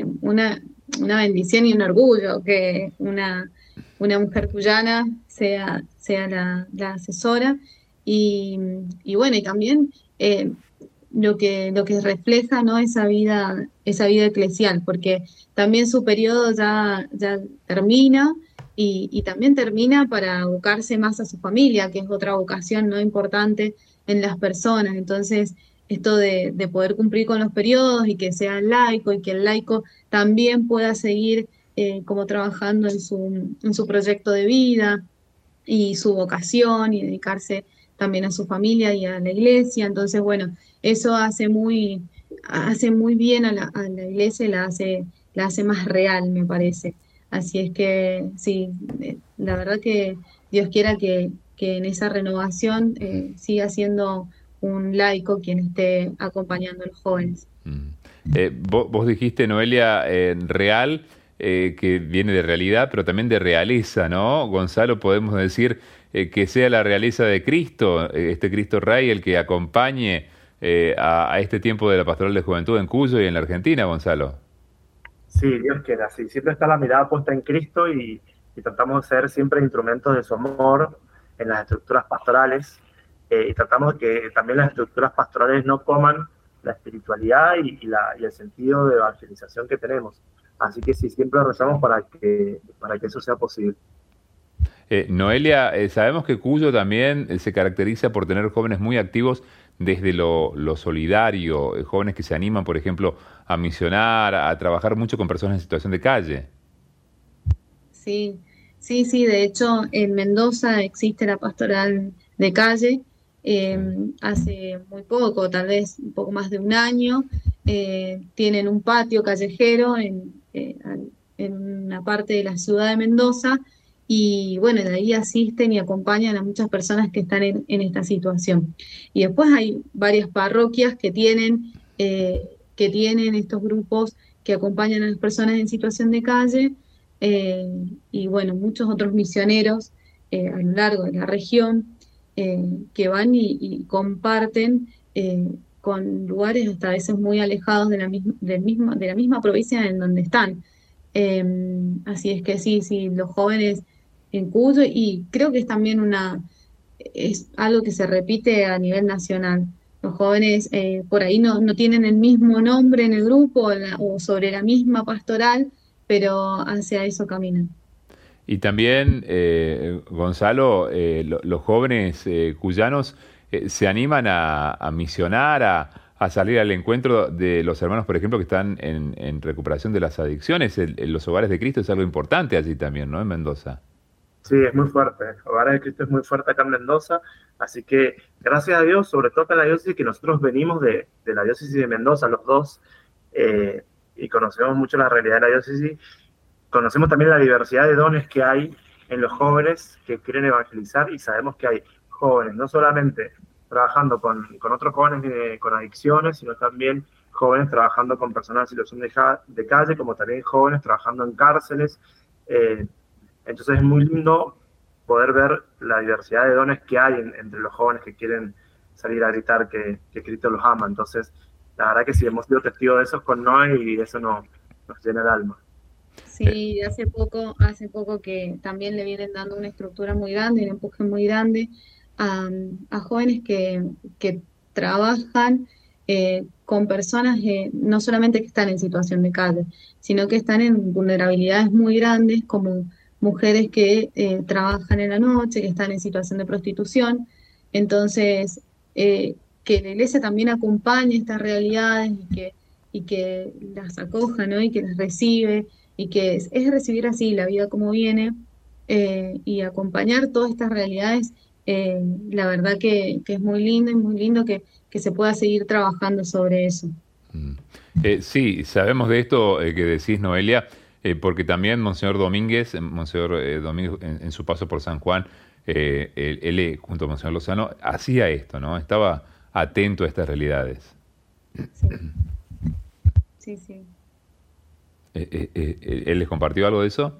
una bendición y un orgullo que una mujer cuyana sea la asesora y bueno, y también lo que refleja, ¿no? Esa vida eclesial, porque también su periodo ya termina y también termina para abocarse más a su familia, que es otra vocación no importante en las personas. Entonces, esto de poder cumplir con los periodos y que sea laico y que el laico también pueda seguir como trabajando en su proyecto de vida y su vocación y dedicarse también a su familia y a la iglesia. Entonces, bueno, eso hace muy bien a la iglesia y la hace más real, me parece. Así es que sí, la verdad que Dios quiera que en esa renovación siga siendo un laico quien esté acompañando a los jóvenes. Mm. Vos dijiste, Noelia, real, que viene de realidad, pero también de realeza, ¿no? Gonzalo, podemos decir que sea la realeza de Cristo, este Cristo Rey, el que acompañe a este tiempo de la Pastoral de Juventud en Cuyo y en la Argentina, Gonzalo. Sí, Dios quiera, sí. Siempre está la mirada puesta en Cristo y tratamos de ser siempre instrumentos de su amor en las estructuras pastorales y tratamos de que también las estructuras pastorales no coman la espiritualidad y el sentido de evangelización que tenemos. Así que sí, siempre rezamos para que eso sea posible. Noelia, sabemos que Cuyo también se caracteriza por tener jóvenes muy activos desde lo solidario, jóvenes que se animan, por ejemplo, a misionar, a trabajar mucho con personas en situación de calle. Sí, sí, sí, de hecho en Mendoza existe la pastoral de calle, Sí. hace muy poco, tal vez un poco más de un año, tienen un patio callejero en una parte de la ciudad de Mendoza y bueno, de ahí asisten y acompañan a muchas personas que están en esta situación. Y después hay varias parroquias que tienen estos grupos que acompañan a las personas en situación de calle eh, y bueno, muchos otros misioneros a lo largo de la región que van y comparten con lugares hasta a veces muy alejados de la misma provincia en donde están. Eh, Así es que sí, sí, los jóvenes en Cuyo y creo que es también es algo que se repite a nivel nacional. Los jóvenes por ahí no tienen el mismo nombre en el grupo o sobre la misma pastoral, pero hacia eso caminan. Y también, Gonzalo, los jóvenes cuyanos se animan a misionar, a salir al encuentro de los hermanos, por ejemplo, que están en recuperación de las adicciones. Los hogares de Cristo es algo importante allí también, ¿no? En Mendoza. Sí, es muy fuerte. Hogares de Cristo es muy fuerte acá en Mendoza. Así que, gracias a Dios, sobre todo acá en la diócesis, que nosotros venimos de la diócesis de Mendoza, los dos, eh, y conocemos mucho la realidad de la diócesis. Conocemos también la diversidad de dones que hay en los jóvenes que quieren evangelizar y sabemos que hay jóvenes, no solamente trabajando con otros jóvenes con adicciones, sino también jóvenes trabajando con personas en situación de calle, como también jóvenes trabajando en cárceles. Eh, entonces es muy lindo poder ver la diversidad de dones que hay entre los jóvenes que quieren salir a gritar que Cristo los ama. Entonces, la verdad que sí, hemos sido testigos de eso con Noé y eso nos llena el alma. Eh, Sí, hace poco que también le vienen dando una estructura muy grande, un empuje muy grande a jóvenes que trabajan con personas no solamente que están en situación de calle, sino que están en vulnerabilidades muy grandes, como mujeres que trabajan en la noche, que están en situación de prostitución. Entonces, que la iglesia también acompañe estas realidades y que las acoja, ¿no? Y que las recibe y que es recibir así la vida como viene y acompañar todas estas realidades, la verdad que es muy lindo y muy lindo que se pueda seguir trabajando sobre eso. Mm. Sí, sabemos de esto que decís, Noelia, porque también Monseñor Domínguez, Monseñor Domínguez en su paso por San Juan, él, junto a Monseñor Lozano, hacía esto, ¿no? Estaba atento a estas realidades. Sí, sí, sí. ¿Él les compartió algo de eso?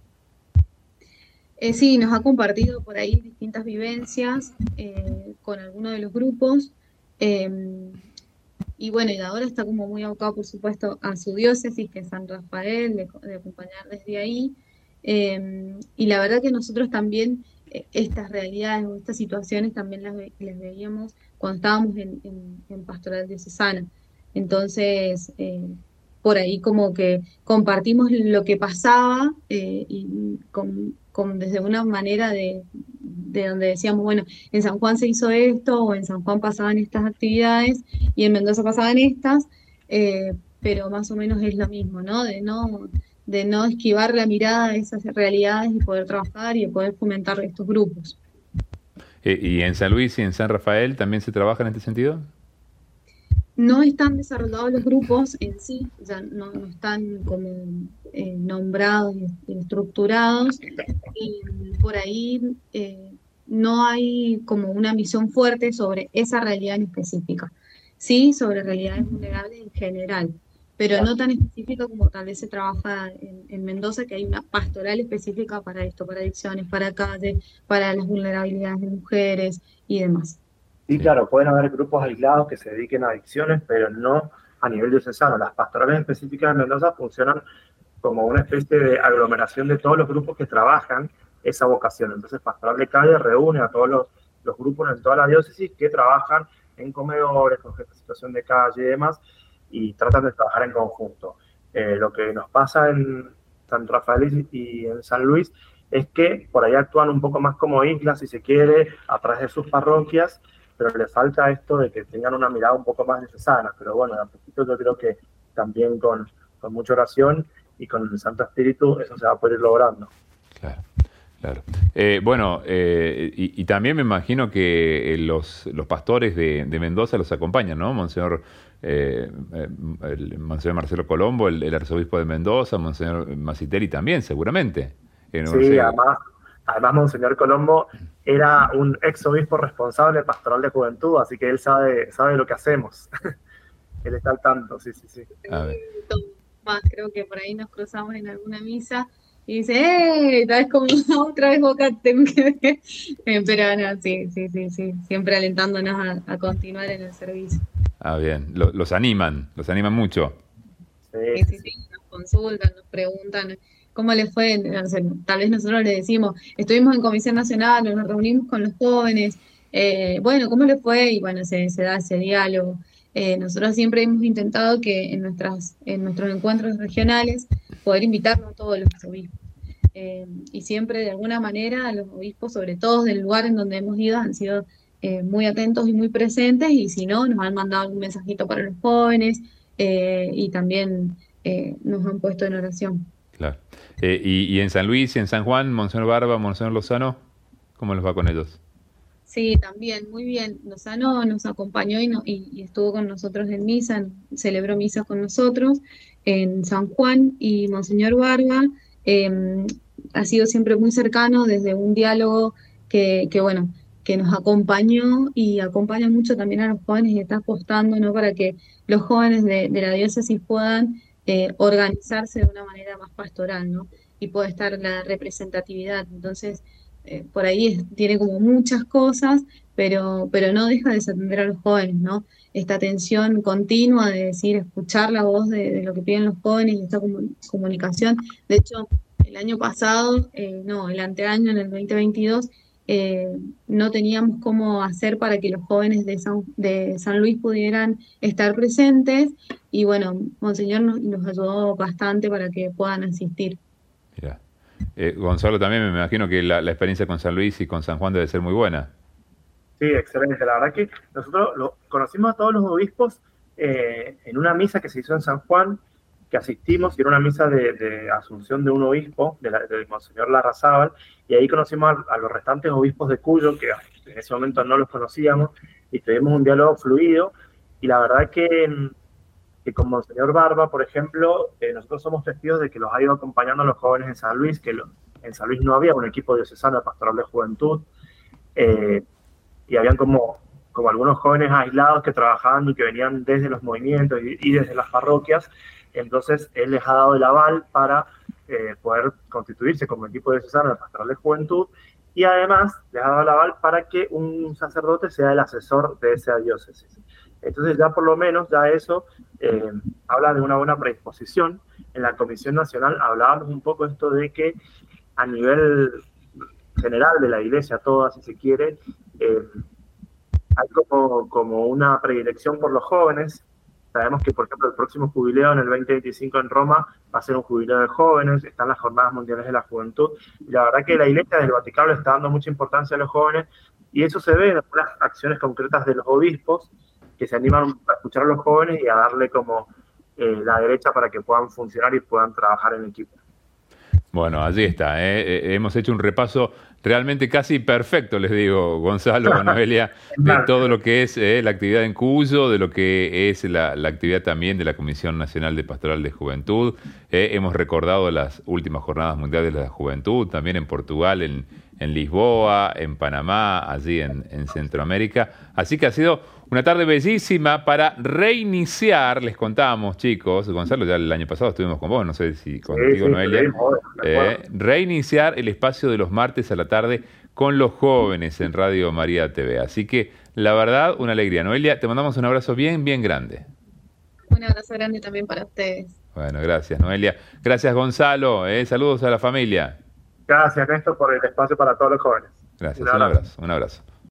Sí, nos ha compartido por ahí distintas vivencias con algunos de los grupos. eh, y bueno, y ahora está como muy abocado, por supuesto, a su diócesis, que es San Rafael, de acompañar desde ahí. Y la verdad que nosotros también estas realidades o estas situaciones también las veíamos cuando estábamos en Pastoral Diocesana. Entonces, por ahí como que compartimos lo que pasaba y desde una manera de donde decíamos, bueno, en San Juan se hizo esto o en San Juan pasaban estas actividades y en Mendoza pasaban estas, pero más o menos es lo mismo, ¿no? De no esquivar la mirada de esas realidades y poder trabajar y poder fomentar estos grupos. ¿Y en San Luis y en San Rafael también se trabaja en este sentido? No están desarrollados los grupos en sí, ya no están como nombrados y estructurados, y por ahí no hay como una misión fuerte sobre esa realidad en específica, sí sobre realidades vulnerables en general, pero no tan específica como tal vez se trabaja en Mendoza, que hay una pastoral específica para esto, para adicciones, para calle, para las vulnerabilidades de mujeres y demás. Sí, Sí. claro, pueden haber grupos aislados que se dediquen a adicciones, pero no a nivel diocesano. Las pastorales específicas de Mendoza funcionan como una especie de aglomeración de todos los grupos que trabajan esa vocación. Entonces, Pastoral de Calle reúne a todos los grupos en toda la diócesis que trabajan en comedores, con gente en situación de calle y demás, y tratan de trabajar en conjunto. Lo que nos pasa en San Rafael y en San Luis es que por ahí actúan un poco más como islas, si se quiere, a través de sus parroquias, pero le falta esto de que tengan una mirada un poco más diocesana. Pero bueno, de a poquito yo creo que también con mucha oración y con el Santo Espíritu eso se va a poder ir logrando. Claro, claro. Bueno, y también me imagino que los pastores de Mendoza los acompañan, ¿no? Monseñor Marcelo Colombo, el arzobispo de Mendoza, Monseñor Masiteri también, seguramente. No Sí, sé. además Monseñor Colombo era un ex obispo responsable pastoral de juventud, así que él sabe lo que hacemos. Él está al tanto, sí. A ver. Más, creo que por ahí nos cruzamos en alguna misa y dice, ¡eh! Tal vez como otra vez Boca tengo que ver. Pero no, sí, siempre alentándonos a continuar en el servicio. Ah, bien. Los animan mucho. Sí, nos consultan, nos preguntan cómo les fue. O sea, tal vez nosotros les decimos, estuvimos en Comisión Nacional, nos reunimos con los jóvenes, bueno, ¿cómo les fue? Y bueno, se da ese diálogo. Nosotros siempre hemos intentado que en nuestros encuentros regionales poder invitarnos a todos los obispos. Y siempre de alguna manera los obispos, sobre todo del lugar en donde hemos ido, han sido muy atentos y muy presentes, y si no, nos han mandado algún mensajito para los jóvenes, y también nos han puesto en oración. Claro. Y en San Luis y en San Juan, Monseñor Barba, Monseñor Lozano, ¿cómo les va con ellos? Sí, también, muy bien. Lozano nos acompañó y estuvo con nosotros en misa, celebró misa con nosotros en San Juan, y Monseñor Barba ha sido siempre muy cercano desde un diálogo que nos acompañó y acompaña mucho también a los jóvenes, y está apostando, ¿no?, para que los jóvenes de la diócesis puedan organizarse de una manera más pastoral, ¿no? Y pueda estar la representatividad. Entonces, por ahí tiene como muchas cosas, pero no deja de desatender a los jóvenes, ¿no? Esta atención continua de decir, escuchar la voz de lo que piden los jóvenes, y esta comunicación. De hecho, el año pasado, el anteaño, en el 2022, no teníamos cómo hacer para que los jóvenes de San Luis pudieran estar presentes, y bueno, Monseñor nos ayudó bastante para que puedan asistir. Mirá. Gonzalo, también me imagino que la experiencia con San Luis y con San Juan debe ser muy buena. Sí, excelente. La verdad que nosotros conocimos a todos los obispos en una misa que se hizo en San Juan, que asistimos, y era una misa de asunción de un obispo, del Monseñor Larrazábal, y ahí conocimos a los restantes obispos de Cuyo, que en ese momento no los conocíamos, y tuvimos un diálogo fluido, y la verdad que con Monseñor Barba, por ejemplo, nosotros somos testigos de que los ha ido acompañando a los jóvenes en San Luis, que en San Luis no había un equipo diocesano de pastoral de juventud, y habían como algunos jóvenes aislados que trabajaban y que venían desde los movimientos y desde las parroquias. Entonces él les ha dado el aval para poder constituirse como equipo diocesano de pastoral de juventud, y además les ha dado el aval para que un sacerdote sea el asesor de esa diócesis. Entonces ya por lo menos ya eso habla de una buena predisposición. En la Comisión Nacional hablábamos un poco esto de que a nivel general de la Iglesia toda, si se quiere, hay como una predilección por los jóvenes. Sabemos que, por ejemplo, el próximo jubileo en el 2025 en Roma va a ser un jubileo de jóvenes, están las Jornadas Mundiales de la Juventud, y la verdad que la Iglesia del Vaticano le está dando mucha importancia a los jóvenes, y eso se ve en algunas acciones concretas de los obispos, que se animan a escuchar a los jóvenes y a darle como la derecha para que puedan funcionar y puedan trabajar en equipo. Bueno, allí está. Hemos hecho un repaso realmente casi perfecto, les digo, Gonzalo, Noelia, de todo lo que es la actividad en Cuyo, de lo que es la actividad también de la Comisión Nacional de Pastoral de Juventud. Hemos recordado las últimas Jornadas Mundiales de la Juventud, también en Portugal, en Lisboa, en Panamá, allí en Centroamérica. Así que ha sido una tarde bellísima para reiniciar, les contamos, chicos. Gonzalo, ya el año pasado estuvimos con vos, no sé si contigo, sí, Noelia. Reiniciar el espacio de los martes a la tarde con los jóvenes en Radio María TV. Así que, la verdad, una alegría. Noelia, te mandamos un abrazo bien, bien grande. Un abrazo grande también para ustedes. Bueno, gracias, Noelia. Gracias, Gonzalo. Saludos a la familia. Gracias, Néstor, por el espacio para todos los jóvenes. Gracias, un abrazo.